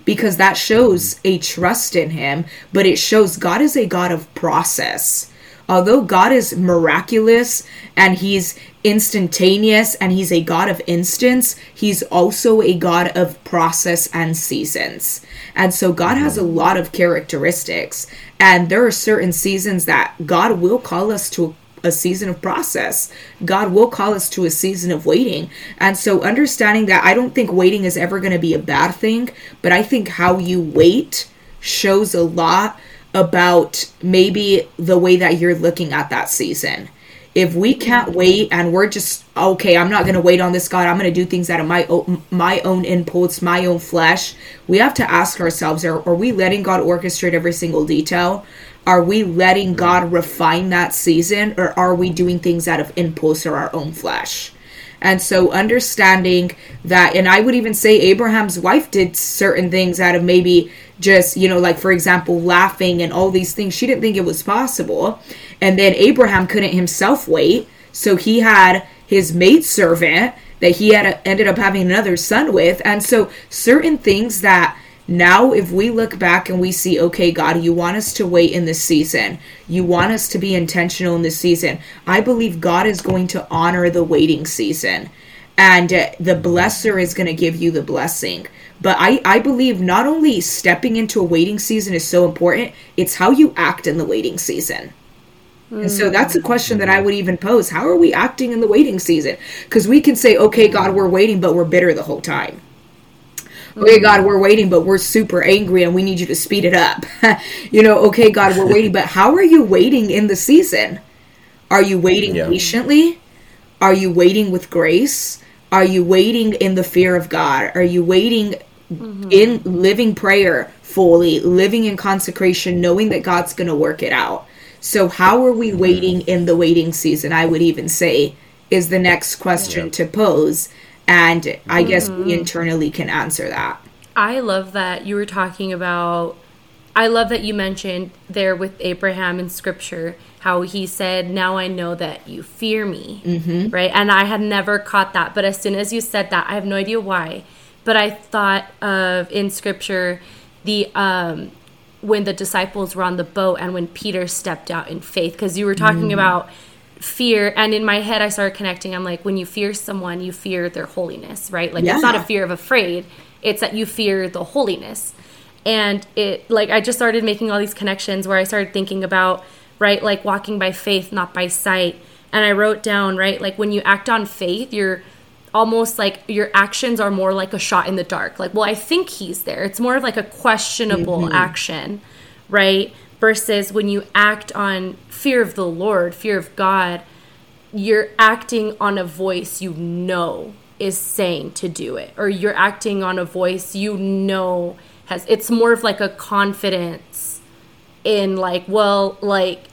because that shows a trust in him, but it shows God is a God of process. Although God is miraculous and he's instantaneous and he's a God of instance, he's also a God of process and seasons. And so God has a lot of characteristics, and there are certain seasons that God will call us to a season of process. God will call us to a season of waiting. And so understanding that, I don't think waiting is ever going to be a bad thing, but I think how you wait shows a lot about maybe the way that you're looking at that season. If we can't wait and we're just, okay, I'm not going to wait on this, God, I'm going to do things out of my own, my own impulse, my own flesh, we have to ask ourselves, are, are we letting God orchestrate every single detail? Are we letting God refine that season, or are we doing things out of impulse or our own flesh? And so understanding that, and I would even say Abraham's wife did certain things out of maybe just, you know, like, for example, laughing and all these things. She didn't think it was possible. And then Abraham couldn't himself wait. So he had his maidservant that he had ended up having another son with. And so certain things that now, if we look back and we see, okay, God, you want us to wait in this season. You want us to be intentional in this season. I believe God is going to honor the waiting season. And uh, the blesser is going to give you the blessing. But I, I believe not only stepping into a waiting season is so important, it's how you act in the waiting season. Mm. And so that's a question that I would even pose. How are we acting in the waiting season? Because we can say, okay, God, we're waiting, but we're bitter the whole time. Okay, God, we're waiting, but we're super angry and we need you to speed it up. You know, okay, God, we're waiting, but how are you waiting in the season? Are you waiting yeah. patiently? Are you waiting with grace? Are you waiting in the fear of God? Are you waiting mm-hmm. in living prayer fully, living in consecration, knowing that God's going to work it out? So how are we waiting in the waiting season, I would even say, is the next question yeah. to pose. And I guess mm-hmm. we internally can answer that. I love that you were talking about, I love that you mentioned there with Abraham in scripture, how he said, now I know that you fear me, mm-hmm. right? And I had never caught that. But as soon as you said that, I have no idea why. But I thought of in scripture, the um, when the disciples were on the boat and when Peter stepped out in faith, because you were talking mm. about fear, and in my head I started connecting. I'm like, when you fear someone, you fear their holiness, right? Like yeah. it's not a fear of afraid, it's that you fear the holiness. And it, like, I just started making all these connections where I started thinking about, right, like walking by faith, not by sight. And I wrote down, right, like when you act on faith, you're almost like your actions are more like a shot in the dark. Like, well, I think he's there. It's more of like a questionable mm-hmm. action, right? Versus when you act on fear of the Lord, fear of God, you're acting on a voice you know is saying to do it. Or you're acting on a voice you know has, it's more of like a confidence in like, well, like,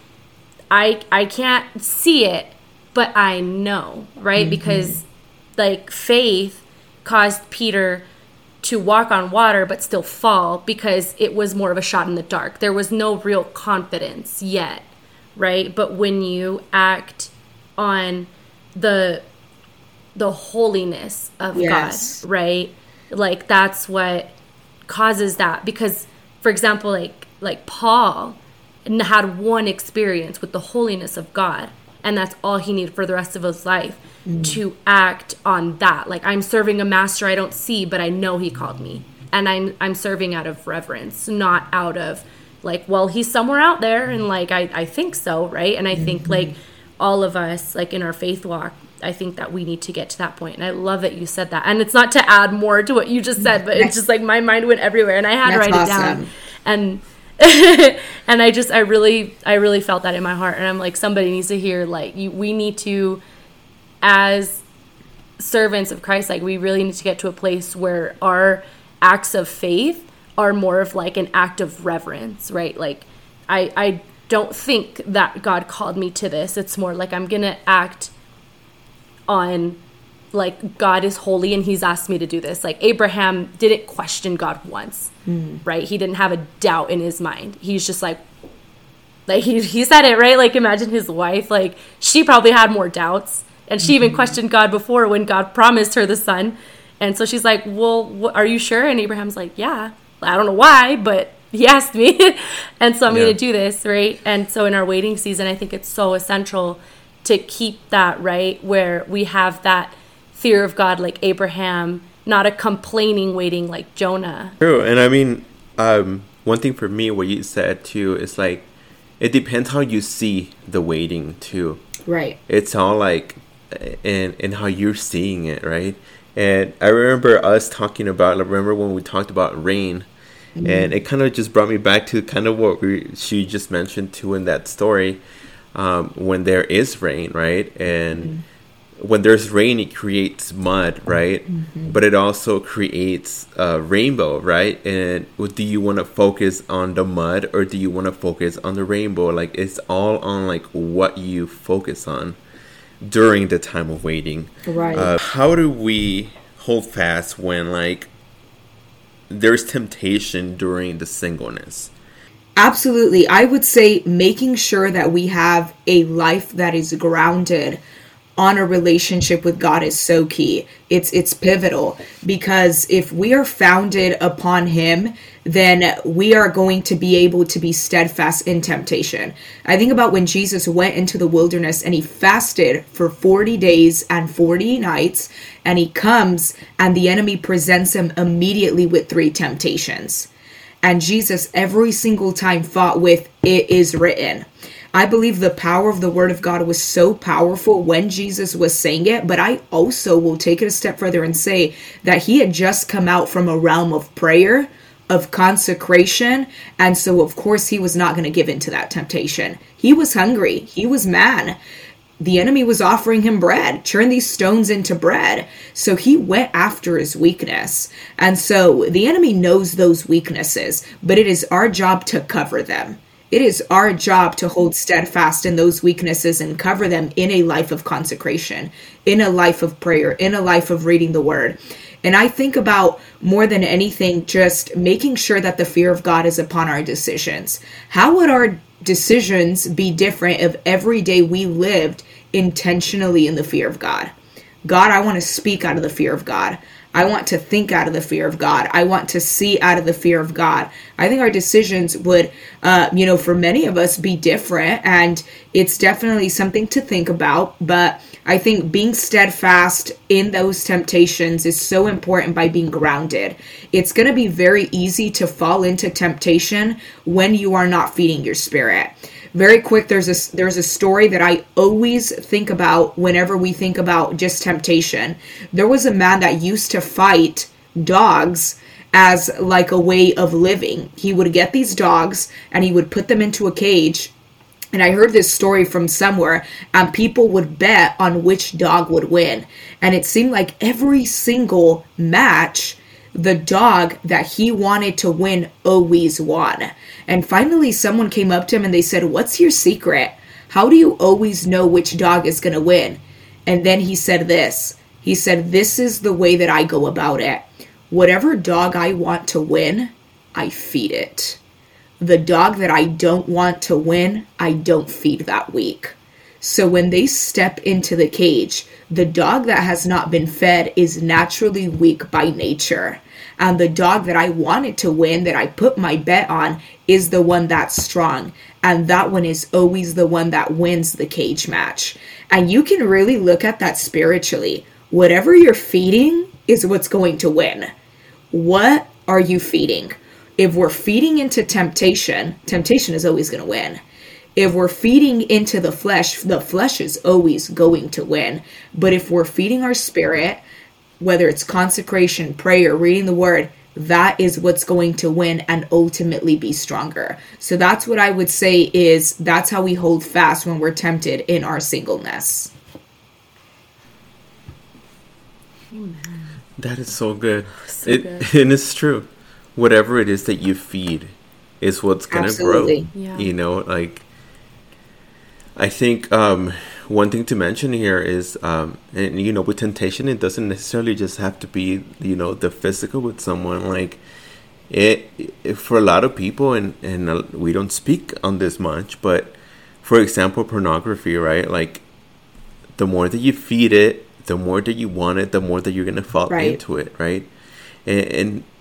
I I can't see it, but I know, right? Mm-hmm. Because like faith caused Peter to walk on water but still fall because it was more of a shot in the dark. There was no real confidence yet, right? But when you act on the the holiness of yes. God, right? Like that's what causes that. Because, for example, like like Paul had one experience with the holiness of God, and that's all he needed for the rest of his life. Mm. To act on that. Like, I'm serving a master I don't see, but I know he called me. And I'm I'm serving out of reverence, not out of, like, well, he's somewhere out there, and, like, I, I think so, right? And I mm-hmm. think, like, all of us, like, in our faith walk, I think that we need to get to that point. And I love that you said that. And it's not to add more to what you just said, but it's just, like, my mind went everywhere, and I had That's to write awesome. it down. And... and I just, I really, I really felt that in my heart. And I'm like, somebody needs to hear, like, you, we need to, as servants of Christ, like, we really need to get to a place where our acts of faith are more of like an act of reverence, right? Like, I, I don't think that God called me to this. It's more like I'm going to act on, like, God is holy and he's asked me to do this. Like, Abraham didn't question God once, mm. right? He didn't have a doubt in his mind. He's just like, like he, he said it, right? Like, imagine his wife, like, she probably had more doubts. And she mm-hmm. even questioned God before when God promised her the son. And so she's like, well, wh- are you sure? And Abraham's like, yeah. I don't know why, but he asked me. And so I'm Yeah. going to do this, right? And so in our waiting season, I think it's so essential to keep that, right? Where we have that fear of God like Abraham, not a complaining waiting like Jonah. True. And I mean, um, one thing for me, what you said too, is like, it depends how you see the waiting too. Right. It's all like, and and how you're seeing it, right? And I remember us talking about, I remember when we talked about rain, mm-hmm. and it kind of just brought me back to kind of what we, she just mentioned too in that story, um, when there is rain, right? And mm-hmm. when there's rain, it creates mud, right? Mm-hmm. But it also creates a rainbow, right? And do you want to focus on the mud or do you want to focus on the rainbow? Like, it's all on like what you focus on during the time of waiting. Right. Uh, how do we hold fast when like there's temptation during the singleness? Absolutely. I would say making sure that we have a life that is grounded on a relationship with God is so key. It's it's pivotal, because if we are founded upon Him, then we are going to be able to be steadfast in temptation. I think about when Jesus went into the wilderness and He fasted for forty days and forty nights, and He comes and the enemy presents Him immediately with three temptations. And Jesus every single time fought with, "It is written." I believe the power of the word of God was so powerful when Jesus was saying it, but I also will take it a step further and say that He had just come out from a realm of prayer, of consecration, and so of course He was not going to give in to that temptation. He was hungry. He was mad. The enemy was offering Him bread, turn these stones into bread. So He went after His weakness. And so the enemy knows those weaknesses, but it is our job to cover them. It is our job to hold steadfast in those weaknesses and cover them in a life of consecration, in a life of prayer, in a life of reading the word. And I think about, more than anything, just making sure that the fear of God is upon our decisions. How would our decisions be different if every day we lived intentionally in the fear of God? God, I want to speak out of the fear of God. I want to think out of the fear of God. I want to see out of the fear of God. I think our decisions would, uh, you know, for many of us be different, and it's definitely something to think about. But I think being steadfast in those temptations is so important by being grounded. It's going to be very easy to fall into temptation when you are not feeding your spirit. Very quick, there's a, there's a story that I always think about whenever we think about just temptation. There was a man that used to fight dogs as like a way of living. He would get these dogs and he would put them into a cage. And I heard this story from somewhere, and people would bet on which dog would win. And it seemed like every single match, the dog that he wanted to win always won. And finally someone came up to him and they said, "What's your secret? How do you always know which dog is going to win?" And then he said this. He said, "This is the way that I go about it. Whatever dog I want to win, I feed it. The dog that I don't want to win, I don't feed that week." So when they step into the cage, the dog that has not been fed is naturally weak by nature. And the dog that I wanted to win, that I put my bet on, is the one that's strong. And that one is always the one that wins the cage match. And you can really look at that spiritually. Whatever you're feeding is what's going to win. What are you feeding? If we're feeding into temptation, temptation is always going to win. If we're feeding into the flesh, the flesh is always going to win. But if we're feeding our spirit, whether it's consecration, prayer, reading the word, that is what's going to win and ultimately be stronger. So that's what I would say is, that's how we hold fast when we're tempted in our singleness. Amen. That is so good. So it, good. And it's true. Whatever it is that you feed is what's going to grow. Yeah. You know, like, I think um, one thing to mention here is, um, and you know, with temptation, it doesn't necessarily just have to be, you know, the physical with someone. Like, it, it for a lot of people, and, and uh, we don't speak on this much, but for example, pornography, right? Like, the more that you feed it, the more that you want it, the more that you're going to fall right. into it, right? And, and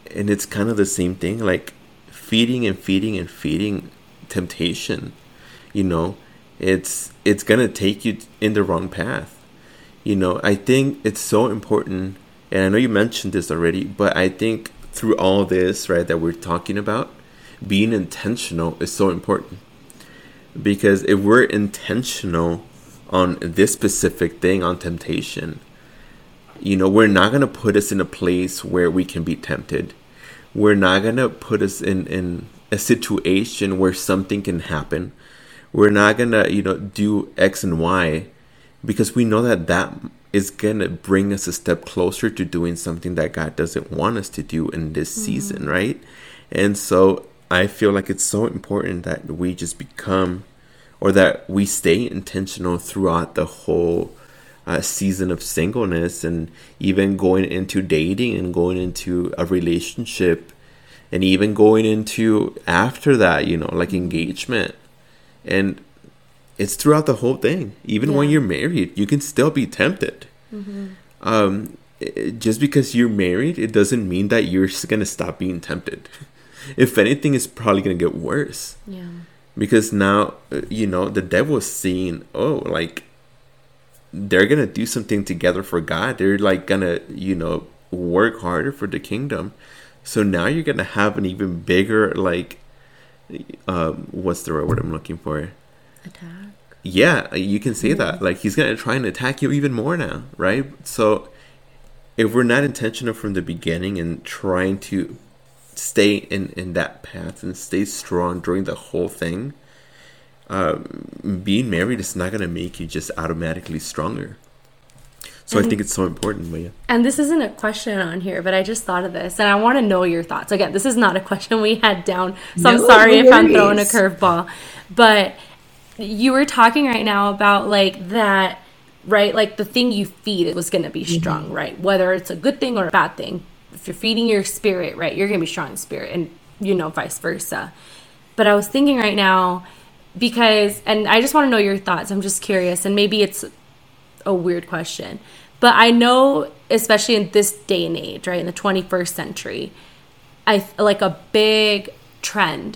and it's kind of the same thing, like feeding and feeding and feeding temptation. You know, it's it's gonna take you in the wrong path. You know, I think it's so important, and I know you mentioned this already, but I think through all this, right, that we're talking about, being intentional is so important. Because if we're intentional on this specific thing, on temptation, you know, we're not going to put us in a place where we can be tempted. We're not going to put us in, in a situation where something can happen. We're not going to, you know, do X and Y, because we know that that is going to bring us a step closer to doing something that God doesn't want us to do in this mm-hmm. season, right? And so I feel like it's so important that we just become, or that we stay intentional throughout the whole uh, season of singleness, and even going into dating and going into a relationship, and even going into after that, you know, like engagement. And it's throughout the whole thing. Even yeah. when you're married, you can still be tempted. Mm-hmm. Um, it, just because you're married, it doesn't mean that you're going to stop being tempted. If anything, it's probably going to get worse. Yeah. Because now, you know, the devil is seeing, oh, like, they're going to do something together for God. They're, like, going to, you know, work harder for the kingdom. So now you're going to have an even bigger, like, um, what's the right word I'm looking for? Attack. Yeah, you can say yeah. that. Like, he's going to try and attack you even more now, right? So if we're not intentional from the beginning and trying to stay in, in that path and stay strong during the whole thing, um, being married is not going to make you just automatically stronger. So and, I think it's so important, Maya. And this isn't a question on here, but I just thought of this, and I want to know your thoughts. Again, this is not a question we had down, so no, I'm sorry no if I'm throwing a curveball. But you were talking right now about, like, that, right? Like, the thing you feed, it was going to be strong, mm-hmm. right? Whether it's a good thing or a bad thing. If you're feeding your spirit, right, you're going to be strong in spirit, and, you know, vice versa. But I was thinking right now, because, and I just want to know your thoughts. I'm just curious, and maybe it's a weird question. But I know, especially in this day and age, right, in the twenty-first century, I like a big trend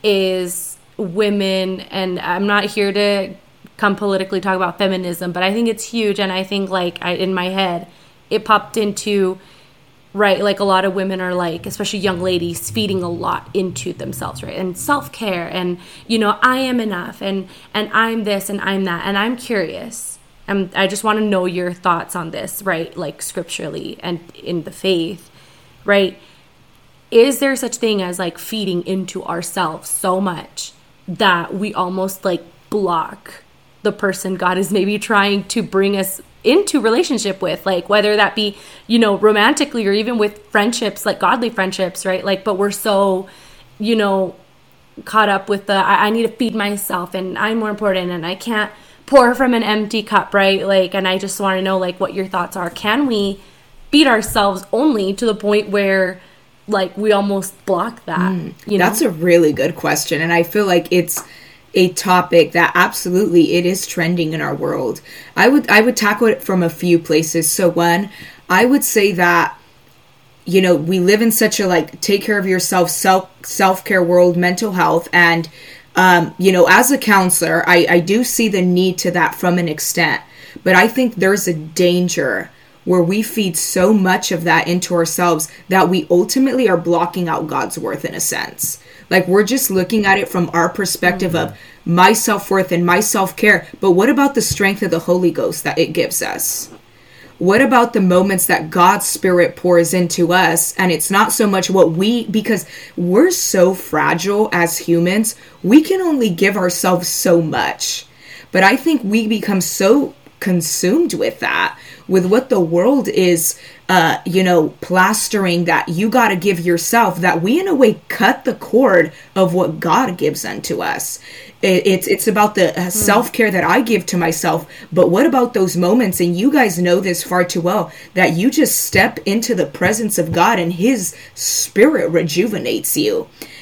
is women, and I'm not here to come politically talk about feminism, but I think it's huge, and I think, like, I, in my head, it popped into, right, like, a lot of women are, like, especially young ladies, feeding a lot into themselves, right, and self-care, and, you know, I am enough, and, and I'm this, and I'm that, and I'm curious. Um, I just want to know your thoughts on this, right? Like, scripturally and in the faith, right? Is there such thing as, like, feeding into ourselves so much that we almost, like, block the person God is maybe trying to bring us into relationship with? Like, whether that be, you know, romantically or even with friendships, like godly friendships, right? Like, but we're so, you know, caught up with the, I, I need to feed myself, and I'm more important, and I can't pour from an empty cup, right? Like, and I just want to know, like, what your thoughts are. Can we feed ourselves only to the point where, like, we almost block that? Mm, you know? That's a really good question. And I feel like it's a topic that absolutely it is trending in our world. I would, I would tackle it from a few places. So one, I would say that, you know, we live in such a, like, take care of yourself, self, self-care world, mental health, and Um, you know, as a counselor, I, I do see the need to that from an extent, but I think there's a danger where we feed so much of that into ourselves that we ultimately are blocking out God's worth in a sense. Like, we're just looking at it from our perspective mm-hmm. of my self-worth and my self-care, but what about the strength of the Holy Ghost that it gives us? What about the moments that God's Spirit pours into us? And it's not so much what we, because we're so fragile as humans, we can only give ourselves so much. But I think we become so consumed with that, with what the world is, uh, you know, plastering that you got to give yourself, that we in a way cut the cord of what God gives unto us. It, it's it's about the uh, self-care that I give to myself. But what about those moments, and you guys know this far too well, that you just step into the presence of God and His Spirit rejuvenates you.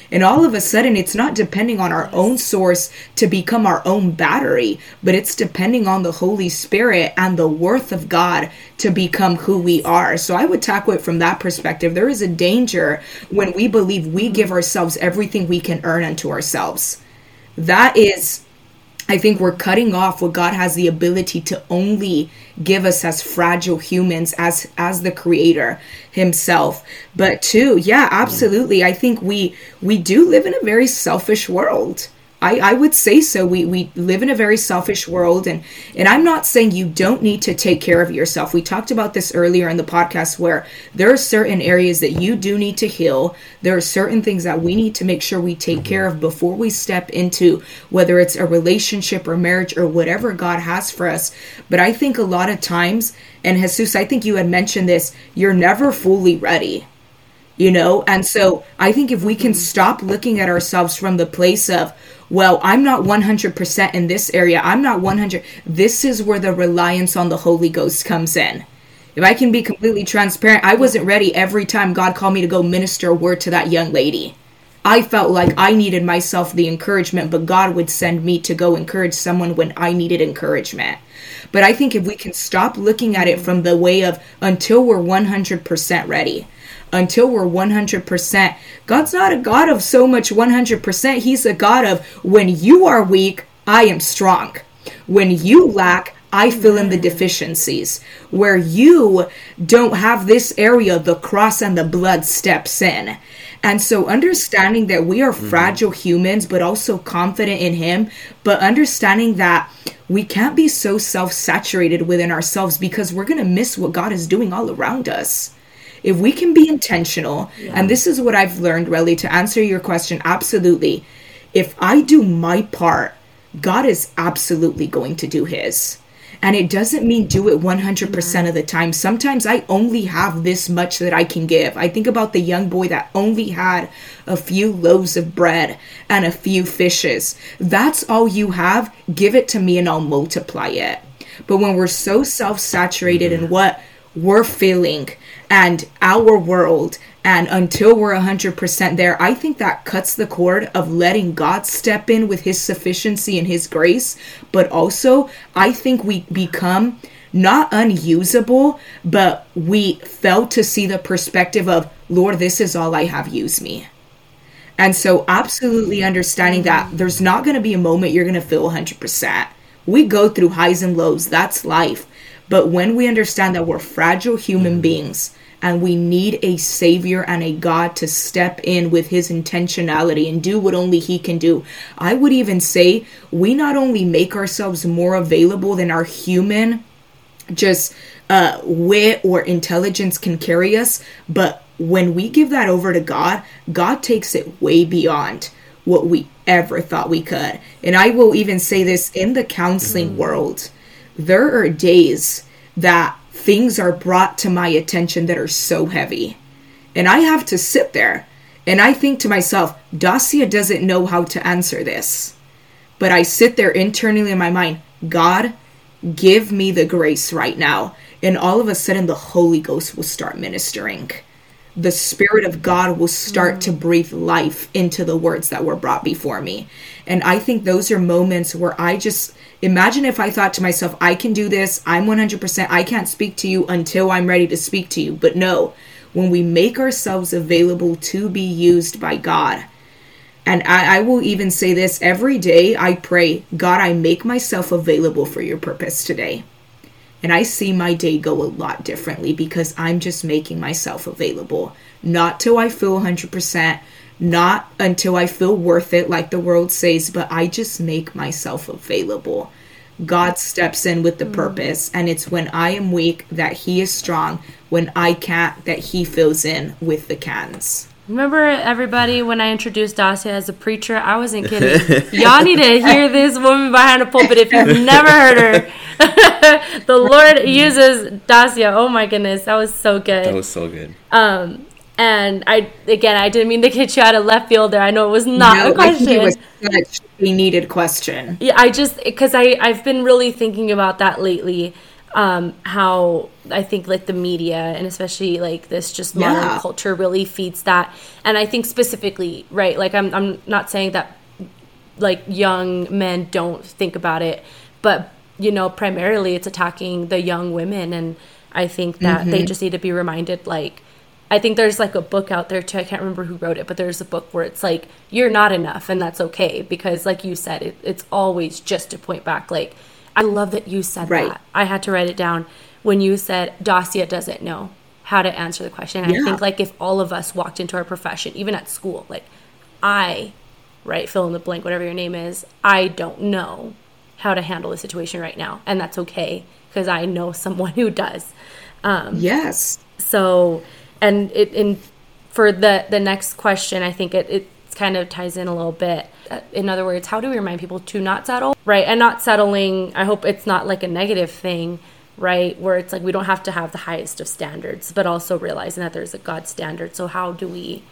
And all of a sudden, it's not depending on our own source to become our own battery, but it's depending on the Holy Spirit and the worth of God to become who we are. So I would tackle it from that perspective. There is a danger when we believe we give ourselves everything we can earn unto ourselves. That is, I think we're cutting off what God has the ability to only give us as fragile humans, as as the Creator himself. But two, yeah, absolutely. I think we we do live in a very selfish world. I, I would say so. We we live in a very selfish world, and and I'm not saying you don't need to take care of yourself. We talked about this earlier in the podcast, where there are certain areas that you do need to heal. There are certain things that we need to make sure we take care of before we step into whether it's a relationship or marriage or whatever God has for us. But I think a lot of times, and Jesus, I think you had mentioned this, you're never fully ready. You know, and so I think if we can stop looking at ourselves from the place of, well, I'm not one hundred percent in this area, I'm not one hundred, this is where the reliance on the Holy Ghost comes in. If I can be completely transparent, I wasn't ready every time God called me to go minister a word to that young lady. I felt like I needed myself the encouragement, but God would send me to go encourage someone when I needed encouragement. But I think if we can stop looking at it from the way of until we're one hundred percent ready, until we're one hundred percent. God's not a God of so much one hundred percent. He's a God of when you are weak, I am strong. When you lack, I fill in the deficiencies. Where you don't have this area, the cross and the blood steps in. And so understanding that we are fragile mm-hmm. humans, but also confident in him, but understanding that we can't be so self-saturated within ourselves because we're going to miss what God is doing all around us. If we can be intentional, yeah. and this is what I've learned, really, to answer your question, absolutely. If I do my part, God is absolutely going to do his. And it doesn't mean do it one hundred percent of the time. Sometimes I only have this much that I can give. I think about the young boy that only had a few loaves of bread and a few fishes. That's all you have. Give it to me and I'll multiply it. But when we're so self-saturated mm-hmm. in what we're feeling and our world, and until we're one hundred percent there, I think that cuts the cord of letting God step in with his sufficiency and his grace. But also, I think we become not unusable, but we fail to see the perspective of, Lord, this is all I have, use me. And so absolutely understanding that there's not going to be a moment you're going to feel one hundred percent. We go through highs and lows. That's life. But when we understand that we're fragile human beings and we need a savior and a God to step in with his intentionality and do what only he can do, I would even say we not only make ourselves more available than our human just uh, wit or intelligence can carry us, but when we give that over to God, God takes it way beyond what we ever thought we could. And I will even say this in the counseling mm. world. There are days that things are brought to my attention that are so heavy. And I have to sit there and I think to myself, Dacia doesn't know how to answer this. But I sit there internally in my mind, God, give me the grace right now. And all of a sudden the Holy Ghost will start ministering. The Spirit of God will start mm. to breathe life into the words that were brought before me. And I think those are moments where I just imagine if I thought to myself, I can do this. I'm one hundred percent. I can't speak to you until I'm ready to speak to you. But no, when we make ourselves available to be used by God, and I, I will even say this every day, I pray, God, I make myself available for your purpose today. And I see my day go a lot differently because I'm just making myself available. Not till I feel one hundred percent, not until I feel worth it like the world says, but I just make myself available. God steps in with the mm. purpose, and it's when I am weak that he is strong, when I can't that he fills in with the cans. Remember, everybody, when I introduced Dacia as a preacher? I wasn't kidding. Y'all need to hear this woman behind a pulpit if you've never heard her. The Lord uses Dacia. Oh, my goodness. That was so good. That was so good. Um, and, I again, I didn't mean to get you out of left field there. I know it was not no, a question. I think it was such a needed question. Yeah, I just, because I, I've been really thinking about that lately. um, how I think like the media and especially like this just modern Yeah. culture really feeds that. And I think specifically, right, like I'm I'm not saying that like young men don't think about it, but you know, primarily it's attacking the young women. And I think that mm-hmm. they just need to be reminded, like, I think there's like a book out there too. I can't remember who wrote it, but there's a book where it's like, you're not enough, and that's okay. Because like you said, it, it's always just to point back. Like, I love that you said right. that. I had to write it down when you said Dacia doesn't know how to answer the question. And yeah. I think like if all of us walked into our profession, even at school, like I, right, fill in the blank, whatever your name is, I don't know how to handle the situation right now. And that's okay, because I know someone who does. Um, yes. So... And it in for the, the next question, I think it, it kind of ties in a little bit. In other words, how do we remind people to not settle, right? And not settling, I hope it's not like a negative thing, right? Where it's like we don't have to have the highest of standards, but also realizing that there's a God standard. So how do we...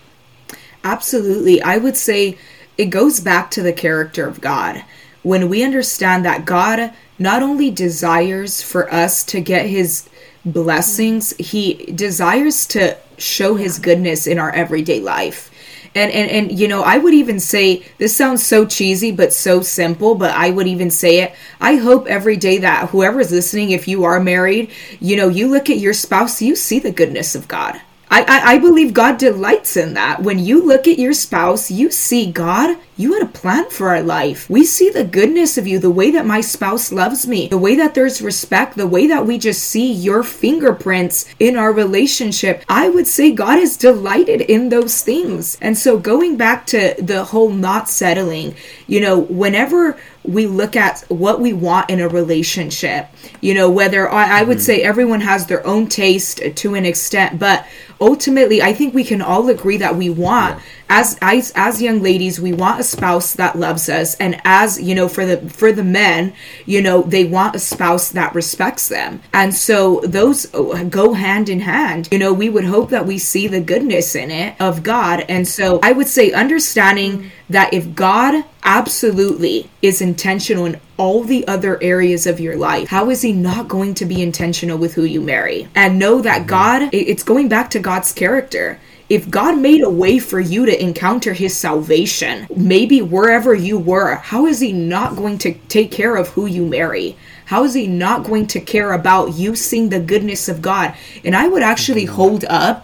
Absolutely. I would say it goes back to the character of God. When we understand that God not only desires for us to get his blessings, he desires to show his goodness in our everyday life. And, and and you know, I would even say, this sounds so cheesy but so simple, but I would even say it, I hope every day that whoever's listening, if you are married, you know, you look at your spouse, you see the goodness of God. I, I, I believe God delights in that. When you look at your spouse, you see, God, you had a plan for our life. We see the goodness of you, the way that my spouse loves me, the way that there's respect, the way that we just see your fingerprints in our relationship. I would say God is delighted in those things. And so going back to the whole not settling, you know, whenever we look at what we want in a relationship, you know, whether I, I would mm-hmm. say everyone has their own taste to an extent, but ultimately, I think we can all agree that we want, yeah. as, as as young ladies, we want a spouse that loves us, and as you know, for the for the men, you know, they want a spouse that respects them, and so those go hand in hand. You know, we would hope that we see the goodness in it of God, and so I would say understanding mm-hmm. that if God absolutely is intentional in all the other areas of your life, how is he not going to be intentional with who you marry? And know that God, it's going back to God's character. If God made a way for you to encounter his salvation, maybe wherever you were, how is he not going to take care of who you marry? How is he not going to care about you seeing the goodness of God? And I would actually hold up,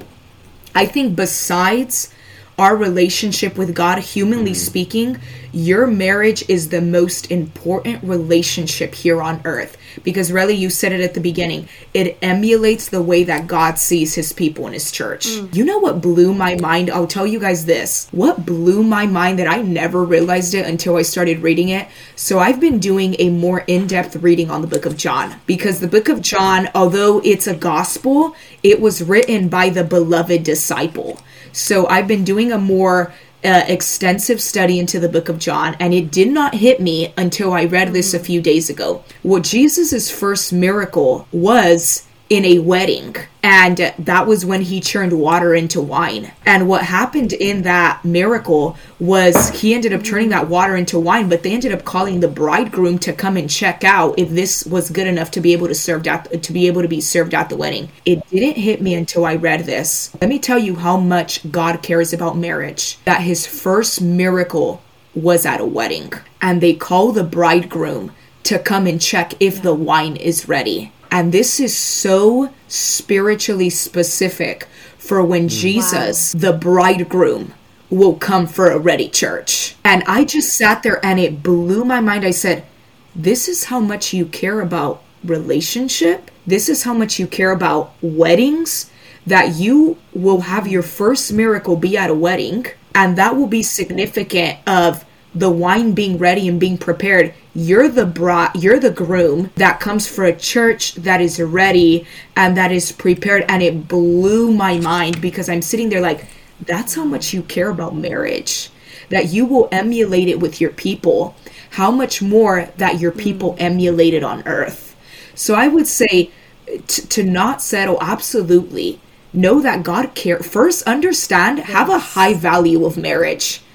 I think besides our relationship with God, humanly mm. speaking, your marriage is the most important relationship here on earth. Because really, you said it at the beginning, it emulates the way that God sees his people in his church. Mm. You know what blew my mind? I'll tell you guys this. What blew my mind that I never realized it until I started reading it. So I've been doing a more in-depth reading on the book of John. Because the book of John, although it's a gospel, it was written by the beloved disciple. So I've been doing a more uh, extensive study into the book of John, and it did not hit me until I read this a few days ago. What Jesus' first miracle was in a wedding, and that was when he turned water into wine. And what happened in that miracle was he ended up turning that water into wine, but they ended up calling the bridegroom to come and check out if this was good enough to be able to serve at, to be able to be served at the wedding. It didn't hit me until I read this. Let me tell you how much God cares about marriage. That his first miracle was at a wedding, and they call the bridegroom to come and check if the wine is ready. And this is so spiritually specific for when Jesus, wow. the bridegroom, will come for a ready church. And I just sat there and it blew my mind. I said, this is how much you care about relationship. This is how much you care about weddings, that you will have your first miracle be at a wedding. And that will be significant of the wine being ready and being prepared. You're the bride, you're the groom that comes for a church that is ready and that is prepared. And it blew my mind because I'm sitting there like, that's how much you care about marriage, that you will emulate it with your people. How much more that your people emulate it on earth. So I would say t- to not settle, absolutely. Know that God cares. First, understand, have a high value of marriage.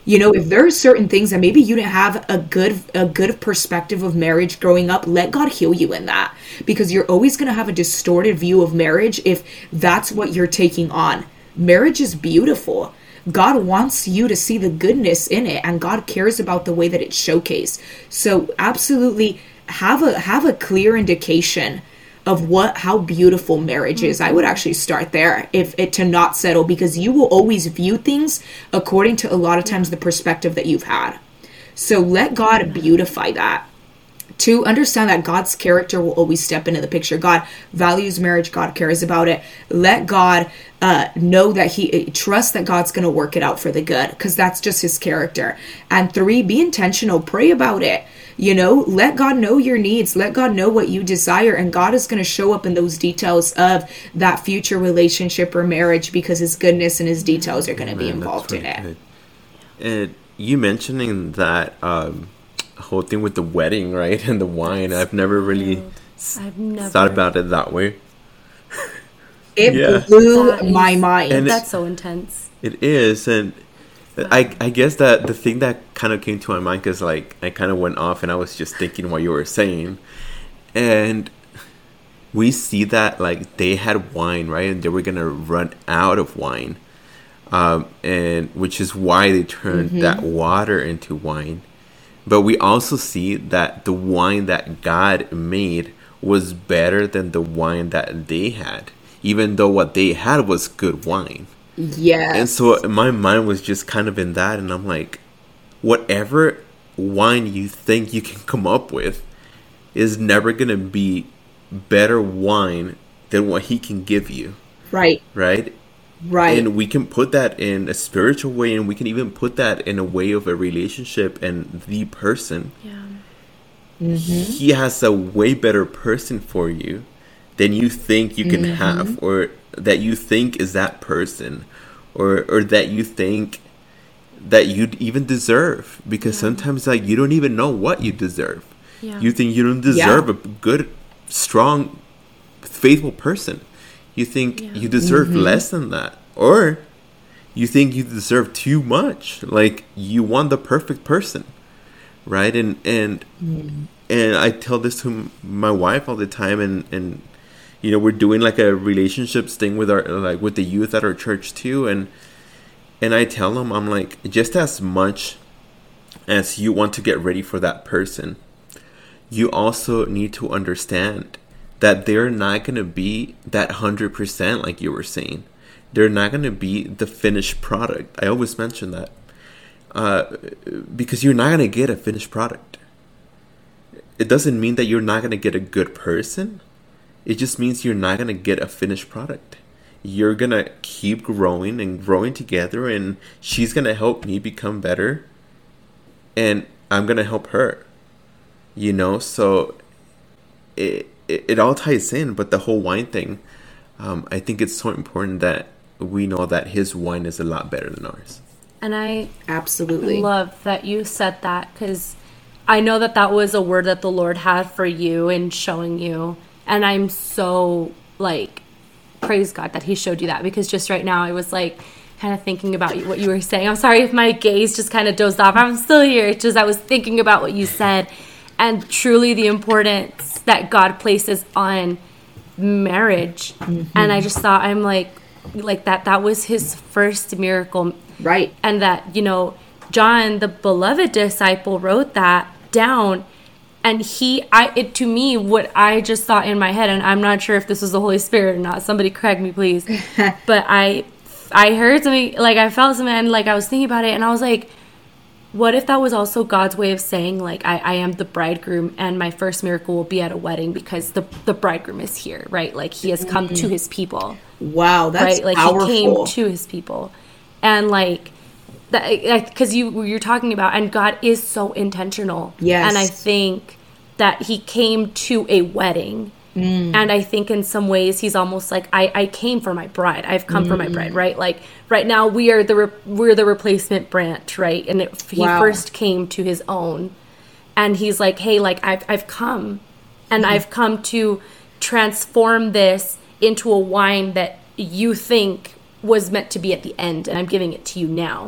You know, if there are certain things that maybe you didn't have a good a good perspective of marriage growing up, let God heal you in that. Because you're always going to have a distorted view of marriage if that's what you're taking on. Marriage is beautiful. God wants you to see the goodness in it, and God cares about the way that it's showcased. So absolutely have a have a clear indication of what how beautiful marriage is. I would actually start there if it to not settle, because you will always view things according to a lot of times the perspective that you've had. So let God beautify that. To understand that God's character will always step into the picture. God values marriage. God cares about it. Let God uh, know that he trust that God's going to work it out for the good, because that's just his character. And three, be intentional. Pray about it. You know, let God know your needs. Let God know what you desire. And God is going to show up in those details of that future relationship or marriage, because his goodness and his details are going to be involved in it. Good. And you mentioning that um, whole thing with the wedding, right? And the wine. That's I've never really I've never thought about it that way. It yeah. blew That my is- mind. And That's so intense. It is. And I, I guess that the thing that kind of came to my mind, because like I kind of went off and I was just thinking what you were saying, and we see that like they had wine, right, and they were gonna run out of wine, um, and which is why they turned mm-hmm. that water into wine. But we also see that the wine that God made was better than the wine that they had, even though what they had was good wine. Yes. And so my mind was just kind of in that, and I'm like, whatever wine you think you can come up with is never going to be better wine than what he can give you. Right. Right? Right. And we can put that in a spiritual way, and we can even put that in a way of a relationship and the person. Yeah. Mm-hmm. He has a way better person for you than you think you can mm-hmm. have, or that you think is that person, or or that you think that you even deserve, because yeah. sometimes like you don't even know what you deserve. Yeah. You think you don't deserve yeah. a good, strong, faithful person. You think yeah. you deserve mm-hmm. less than that, or you think you deserve too much. Like you want the perfect person, right? And and mm. and I tell this to my wife all the time, and and. You know, we're doing like a relationships thing with our like with the youth at our church too, and and I tell them, I'm like, just as much as you want to get ready for that person, you also need to understand that they're not going to be that one hundred percent like you were saying. They're not going to be the finished product. I always mention that uh, because you're not going to get a finished product. It doesn't mean that you're not going to get a good person. It just means you're not going to get a finished product. You're going to keep growing and growing together, and she's going to help me become better, and I'm going to help her. You know, so it, it it all ties in, but the whole wine thing, um, I think it's so important that we know that his wine is a lot better than ours. And I absolutely love that you said that, because I know that that was a word that the Lord had for you in showing you. And I'm so, like, praise God that he showed you that, because just right now I was, like, kind of thinking about what you were saying. I'm sorry if my gaze just kind of dozed off. I'm still here. It's just I was thinking about what you said, and truly the importance that God places on marriage. Mm-hmm. And I just thought, I'm like, like that, that was his first miracle. Right. And that, you know, John, the beloved disciple, wrote that down. And he, I, it to me, what I just thought in my head, and I'm not sure if this was the Holy Spirit or not. Somebody correct me, please. But I, I heard something, like I felt something, and like I was thinking about it, and I was like, what if that was also God's way of saying, like, I, I am the bridegroom, and my first miracle will be at a wedding because the the bridegroom is here, right? Like he has come to his people. Wow, that's right? Like powerful. He came to his people, and like. Because you you're talking about, and God is so intentional. Yes. And I think that he came to a wedding. Mm. And I think in some ways he's almost like, I, I came for my bride. I've come mm. for my bride, right? Like right now we are the re- we're the replacement branch, right? And it, he wow. first came to his own, and he's like, hey, like I've I've come, and mm. I've come to transform this into a wine that you think was meant to be at the end, and I'm giving it to you now.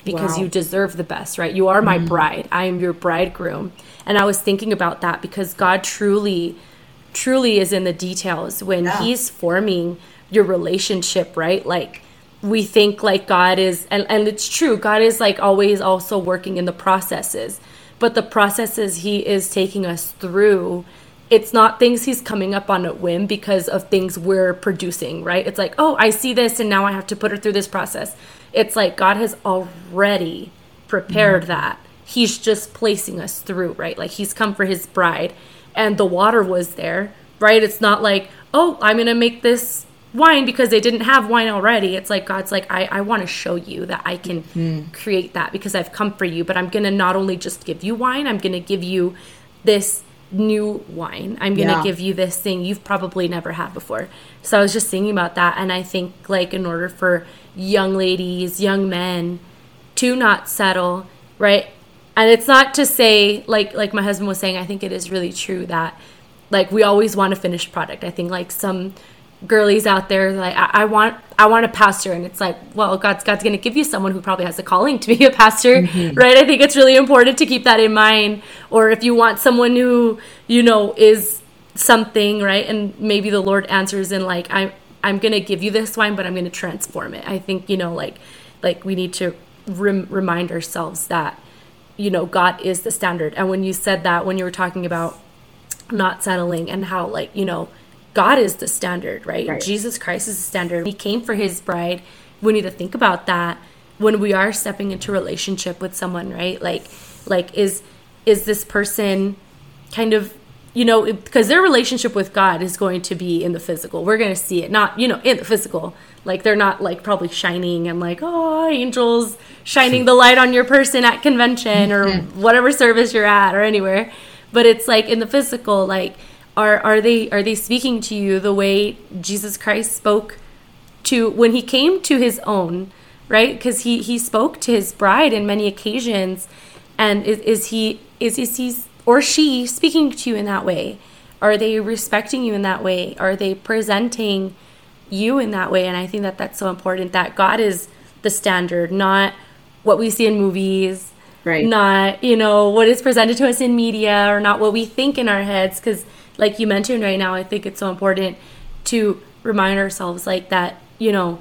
because Wow. you deserve the best, right? You are my Mm-hmm. bride. I am your bridegroom. And I was thinking about that because God truly, truly is in the details when Yeah. he's forming your relationship, right? Like, we think like God is, and, and it's true, God is like always also working in the processes, but the processes he is taking us through, it's not things he's coming up on a whim because of things we're producing, right? It's like, oh, I see this and now I have to put her through this process. It's like God has already prepared mm-hmm. that. He's just placing us through, right? Like he's come for his bride and the water was there, right? It's not like, oh, I'm going to make this wine because they didn't have wine already. It's like God's like, I, I want to show you that I can mm. create that because I've come for you, but I'm going to not only just give you wine, I'm going to give you this new wine. I'm going to yeah. give you this thing you've probably never had before. So I was just thinking about that. And I think like in order for young ladies, young men to not settle, right? And it's not to say like, like my husband was saying, I think it is really true that like we always want a finished product. I think like some girlies out there like I, I want I want a pastor, and it's like, well, God's God's going to give you someone who probably has a calling to be a pastor, mm-hmm. right? I think it's really important to keep that in mind. Or if you want someone who, you know, is something, right? And maybe the Lord answers in like, I'm I'm going to give you this wine, but I'm going to transform it. I think, you know, like like we need to rem- remind ourselves that, you know, God is the standard. And when you said that, when you were talking about not settling and how like, you know, God is the standard, right? right? Jesus Christ is the standard. He came for his bride. We need to think about that when we are stepping into a relationship with someone, right? Like, like is is this person kind of, you know, because their relationship with God is going to be in the physical. We're going to see it, not, you know, in the physical. Like they're not like probably shining and like, oh, angels shining the light on your person at convention or whatever service you're at or anywhere. But it's like in the physical, like, Are are they are they speaking to you the way Jesus Christ spoke to when he came to his own, right? Because he, he spoke to his bride in many occasions, and is, is he is is he or she speaking to you in that way? Are they respecting you in that way? Are they presenting you in that way? And I think that that's so important. That God is the standard, not what we see in movies, right? Not, you know, what is presented to us in media, or not what we think in our heads, because like you mentioned right now, I think it's so important to remind ourselves like that, you know,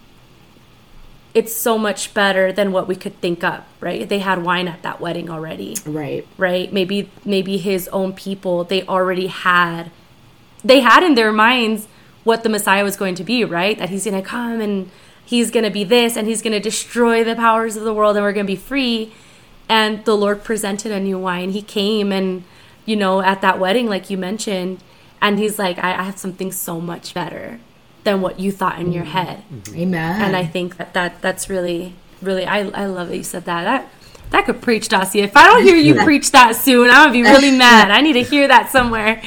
it's so much better than what we could think up, right? They had wine at that wedding already. Right. Right. Maybe, maybe his own people, they already had, they had in their minds what the Messiah was going to be, right? That he's going to come and he's going to be this and he's going to destroy the powers of the world and we're going to be free. And the Lord presented a new wine. He came and, you know, at that wedding, like you mentioned, and he's like, I, I have something so much better than what you thought in your head. Mm-hmm. Amen. And I think that, that that's really, really, I I love that you said that. That that could preach, Dacia. If I don't hear you preach that soon, I'm going to be really mad. I need to hear that somewhere.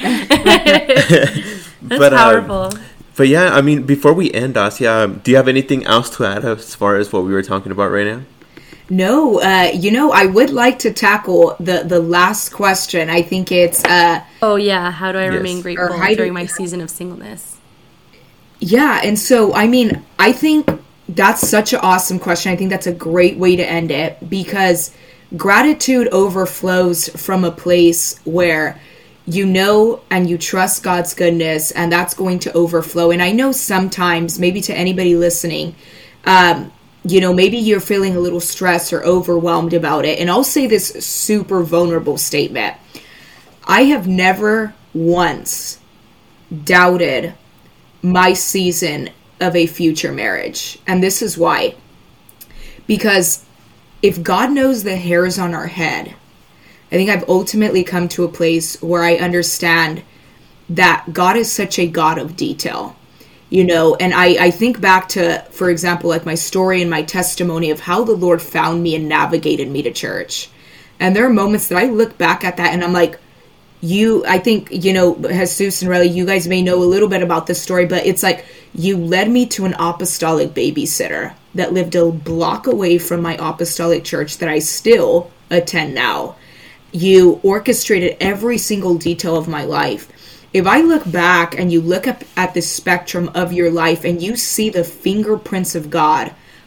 That's but, powerful. Um, but yeah, I mean, before we end, Dacia, um, do you have anything else to add as far as what we were talking about right now? No, uh, you know, I would like to tackle the, the last question. I think it's... Uh, oh, yeah. How do I yes. remain grateful during my season of singleness? Yeah, and so, I mean, I think that's such an awesome question. I think that's a great way to end it, because gratitude overflows from a place where you know and you trust God's goodness, and that's going to overflow. And I know sometimes, maybe to anybody listening, um, you know, maybe you're feeling a little stressed or overwhelmed about it. And I'll say this super vulnerable statement. I have never once doubted my season of a future marriage. And this is why. Because if God knows the hairs on our head, I think I've ultimately come to a place where I understand that God is such a God of detail. You know, and I, I think back to, for example, like my story and my testimony of how the Lord found me and navigated me to church. And there are moments that I look back at that and I'm like, you, I think, you know, Jesus and Relly, you guys may know a little bit about this story, but it's like, you led me to an apostolic babysitter that lived a block away from my apostolic church that I still attend now. You orchestrated every single detail of my life. If I look back and you look up at the spectrum of your life and you see the fingerprints of God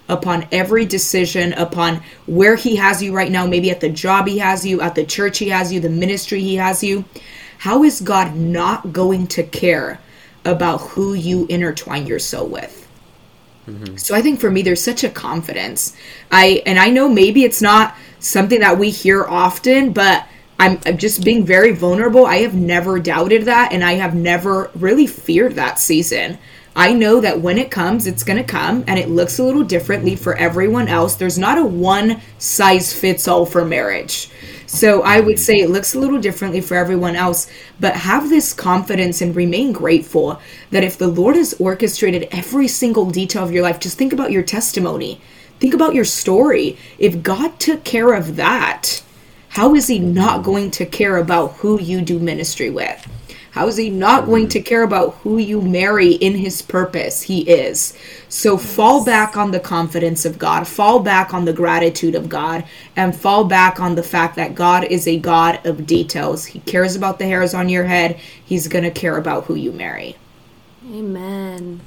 upon every decision, upon where he has you right now, maybe at the job he has you, at the church he has you, the ministry he has you. How is God not going to care about who you intertwine your soul with? Mm-hmm. So I think for me, there's such a confidence. I and I know maybe it's not something that we hear often, but I'm, I'm just being very vulnerable. I have never doubted that, and I have never really feared that season. I know that when it comes, it's going to come, and it looks a little differently for everyone else. There's not a one size fits all for marriage. So I would say it looks a little differently for everyone else, but have this confidence and remain grateful that if the Lord has orchestrated every single detail of your life, just think about your testimony. Think about your story. If God took care of that, how is he not going to care about who you do ministry with? How is he not going to care about who you marry in his purpose? He is. So fall back on the confidence of God, fall back on the gratitude of God, and fall back on the fact that God is a God of details. He cares about the hairs on your head. He's going to care about who you marry. Amen.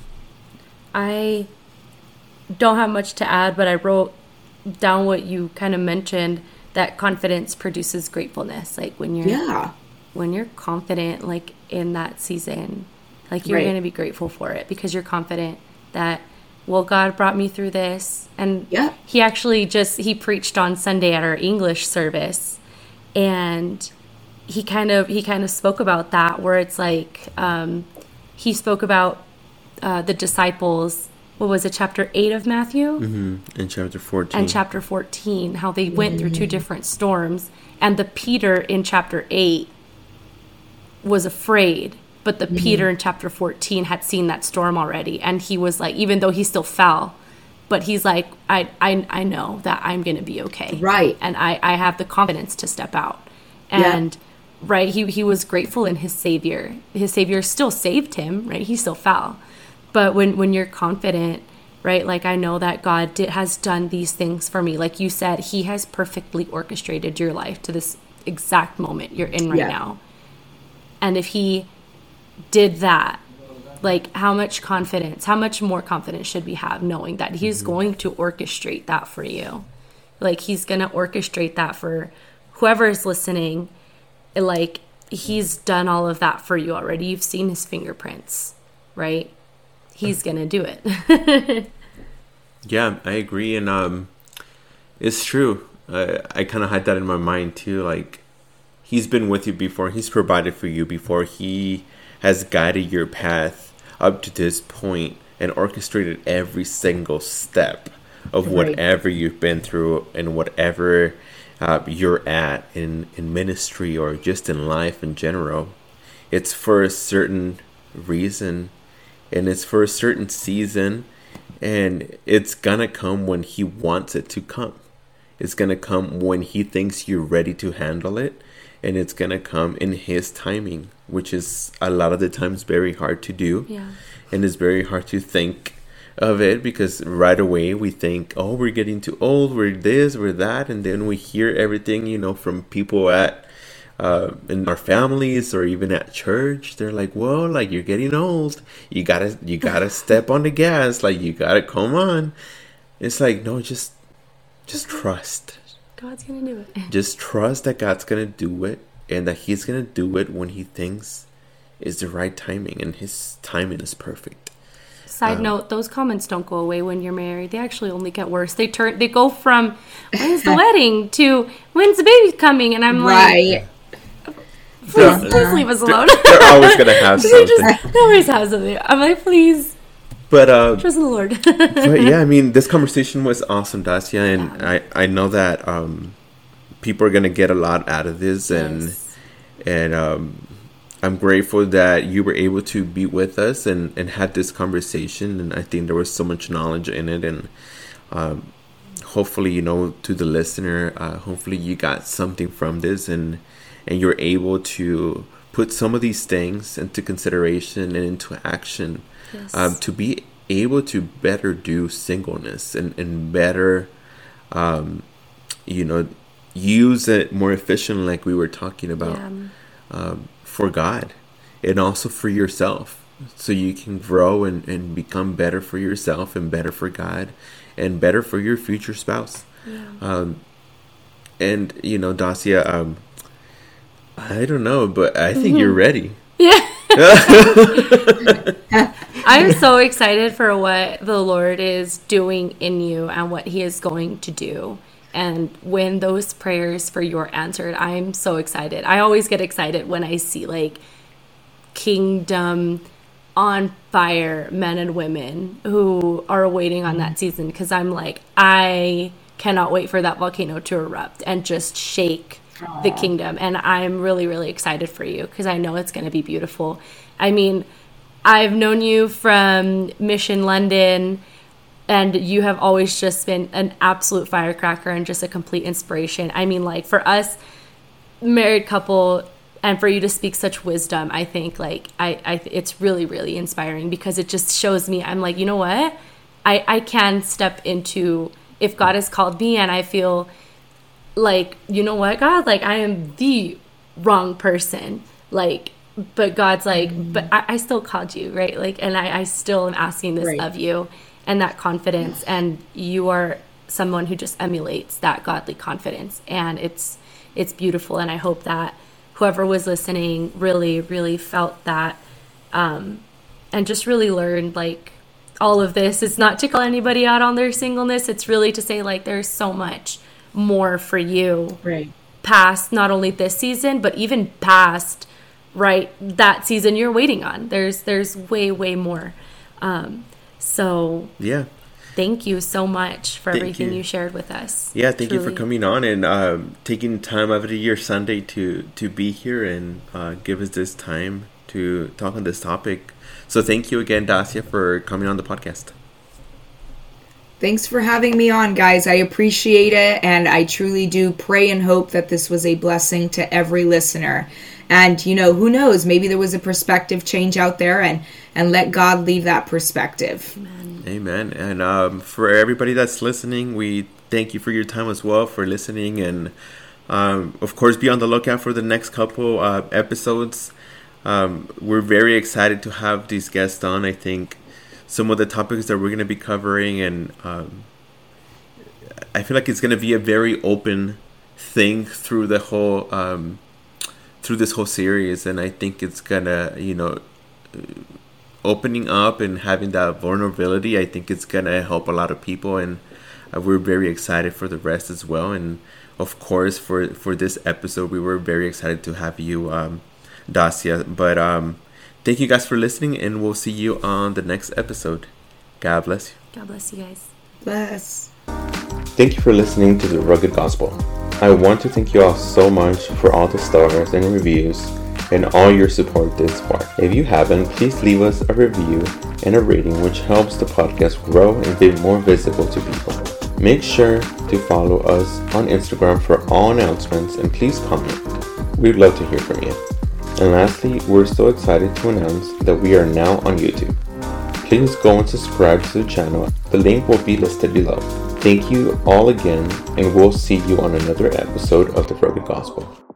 I don't have much to add, but I wrote down what you kind of mentioned, that confidence produces gratefulness. Like when you're yeah. when you're confident, like in that season, like you're Right. going to be grateful for it because you're confident that, well, God brought me through this. And Yeah. he actually just, he preached on Sunday at our English service, and he kind of, he kind of spoke about that, where it's like, um, he spoke about uh, the disciples, what was it, chapter eight of Matthew? Mm-hmm. In chapter fourteen. And chapter fourteen, how they went through two different storms. And the Peter in chapter eight was afraid, but the mm-hmm. Peter in chapter fourteen had seen that storm already. And he was like, even though he still fell, but he's like, I I, I know that I'm going to be okay. Right. And I, I have the confidence to step out. And, yeah. right, he, he was grateful in his Savior. His Savior still saved him, right? He still fell. But when, when you're confident, right, like I know that God did, has done these things for me. Like you said, he has perfectly orchestrated your life to this exact moment you're in right yeah. now. And if he did that, like how much confidence, how much more confidence should we have knowing that he's mm-hmm. going to orchestrate that for you? Like he's going to orchestrate that for whoever is listening. Like he's done all of that for you already. You've seen his fingerprints, right? He's going to do it. Yeah, I agree. And um, it's true. Uh, I kind of had that in my mind too. Like, he's been with you before. He's provided for you before. He has guided your path up to this point and orchestrated every single step of Right. whatever you've been through and whatever uh, you're at in, in ministry or just in life in general. It's for a certain reason. And it's for a certain season, and it's gonna come when he wants it to come. It's gonna come when he thinks you're ready to handle it, and it's gonna come in his timing, which is a lot of the times very hard to do. Yeah. And it's very hard to think of it because right away we think, oh, we're getting too old, we're this, we're that, and then we hear everything, you know, from people at Uh, in our families or even at church. They're like, well, like you're getting old, you gotta you gotta step on the gas, like you gotta come on. It's like, no, just just trust. God's gonna do it. Just trust that God's gonna do it, and that he's gonna do it when he thinks is the right timing, and his timing is perfect. Side um, note, those comments don't go away when you're married. They actually only get worse. They turn they go from when's the wedding to when's the baby coming, and I'm Right. like, Please, please leave us alone. They're, they're always gonna have something. Just, they always have something. I'm like, please. But uh, trust in the Lord. But yeah, I mean, this conversation was awesome, Dacia, and yeah. I, I know that um, people are gonna get a lot out of this, and yes. and um, I'm grateful that you were able to be with us and, and had this conversation, and I think there was so much knowledge in it, and um, hopefully, you know, to the listener, uh, hopefully you got something from this, and. And you're able to put some of these things into consideration and into action, yes. um, to be able to better do singleness and, and better, um, you know, use it more efficiently, like we were talking about, yeah. um, for God and also for yourself. So you can grow and, and become better for yourself and better for God and better for your future spouse. Yeah. Um, and, you know, Dacia, um, I don't know, but I think mm-hmm. you're ready. Yeah. I'm so excited for what the Lord is doing in you and what he is going to do. And when those prayers for you are answered, I'm so excited. I always get excited when I see like kingdom on fire men and women who are waiting on that season, because I'm like, I cannot wait for that volcano to erupt and just shake Aww. The kingdom. And I'm really, really excited for you because I know it's going to be beautiful. I mean, I've known you from Mission London, and you have always just been an absolute firecracker and just a complete inspiration. I mean, like, for us married couple, and for you to speak such wisdom, I think, like, I, I it's really, really inspiring, because it just shows me, I'm like, you know what? I, I can step into, if God has called me and I feel like, you know what, God, like, I am the wrong person, like, but God's like, mm-hmm. but I, I still called you, right? Like, and I, I still am asking this right. of you, and that confidence, and you are someone who just emulates that godly confidence, and it's it's beautiful. And I hope that whoever was listening really, really felt that, um, and just really learned, like, all of this. It's not to call anybody out on their singleness. It's really to say, like, there's so much more for you, right? Past not only this season, but even past, right, that season you're waiting on. There's there's way, way more. Um, so yeah, thank you so much for thank everything you. you shared with us. Yeah, thank Truly. you for coming on and um, taking time out of your Sunday to to be here and uh, give us this time to talk on this topic. So thank you again, Dacia, for coming on the podcast. Thanks for having me on, guys. I appreciate it, and I truly do pray and hope that this was a blessing to every listener. And, you know, who knows, maybe there was a perspective change out there, and, and let God leave that perspective. Amen. Amen. And um, for everybody that's listening, we thank you for your time as well, for listening. And, um, of course, be on the lookout for the next couple uh, episodes. Um, we're very excited to have these guests on. I think some of the topics that we're going to be covering, and um, I feel like it's going to be a very open thing through the whole um, through this whole series, and I think it's gonna, you know, opening up and having that vulnerability, I think it's gonna help a lot of people, and uh, we're very excited for the rest as well. And of course, for for this episode, we were very excited to have you, um, Dacia. But um. Thank you guys for listening, and we'll see you on the next episode. God bless you. God bless you guys. Bless. Thank you for listening to The Rugged Gospel. I want to thank you all so much for all the stars and reviews and all your support this far. If you haven't, please leave us a review and a rating, which helps the podcast grow and be more visible to people. Make sure to follow us on Instagram for all announcements, and please comment. We'd love to hear from you. And lastly, we're so excited to announce that we are now on YouTube. Please go and subscribe to the channel. The link will be listed below. Thank you all again, and we'll see you on another episode of The Rugged Gospel.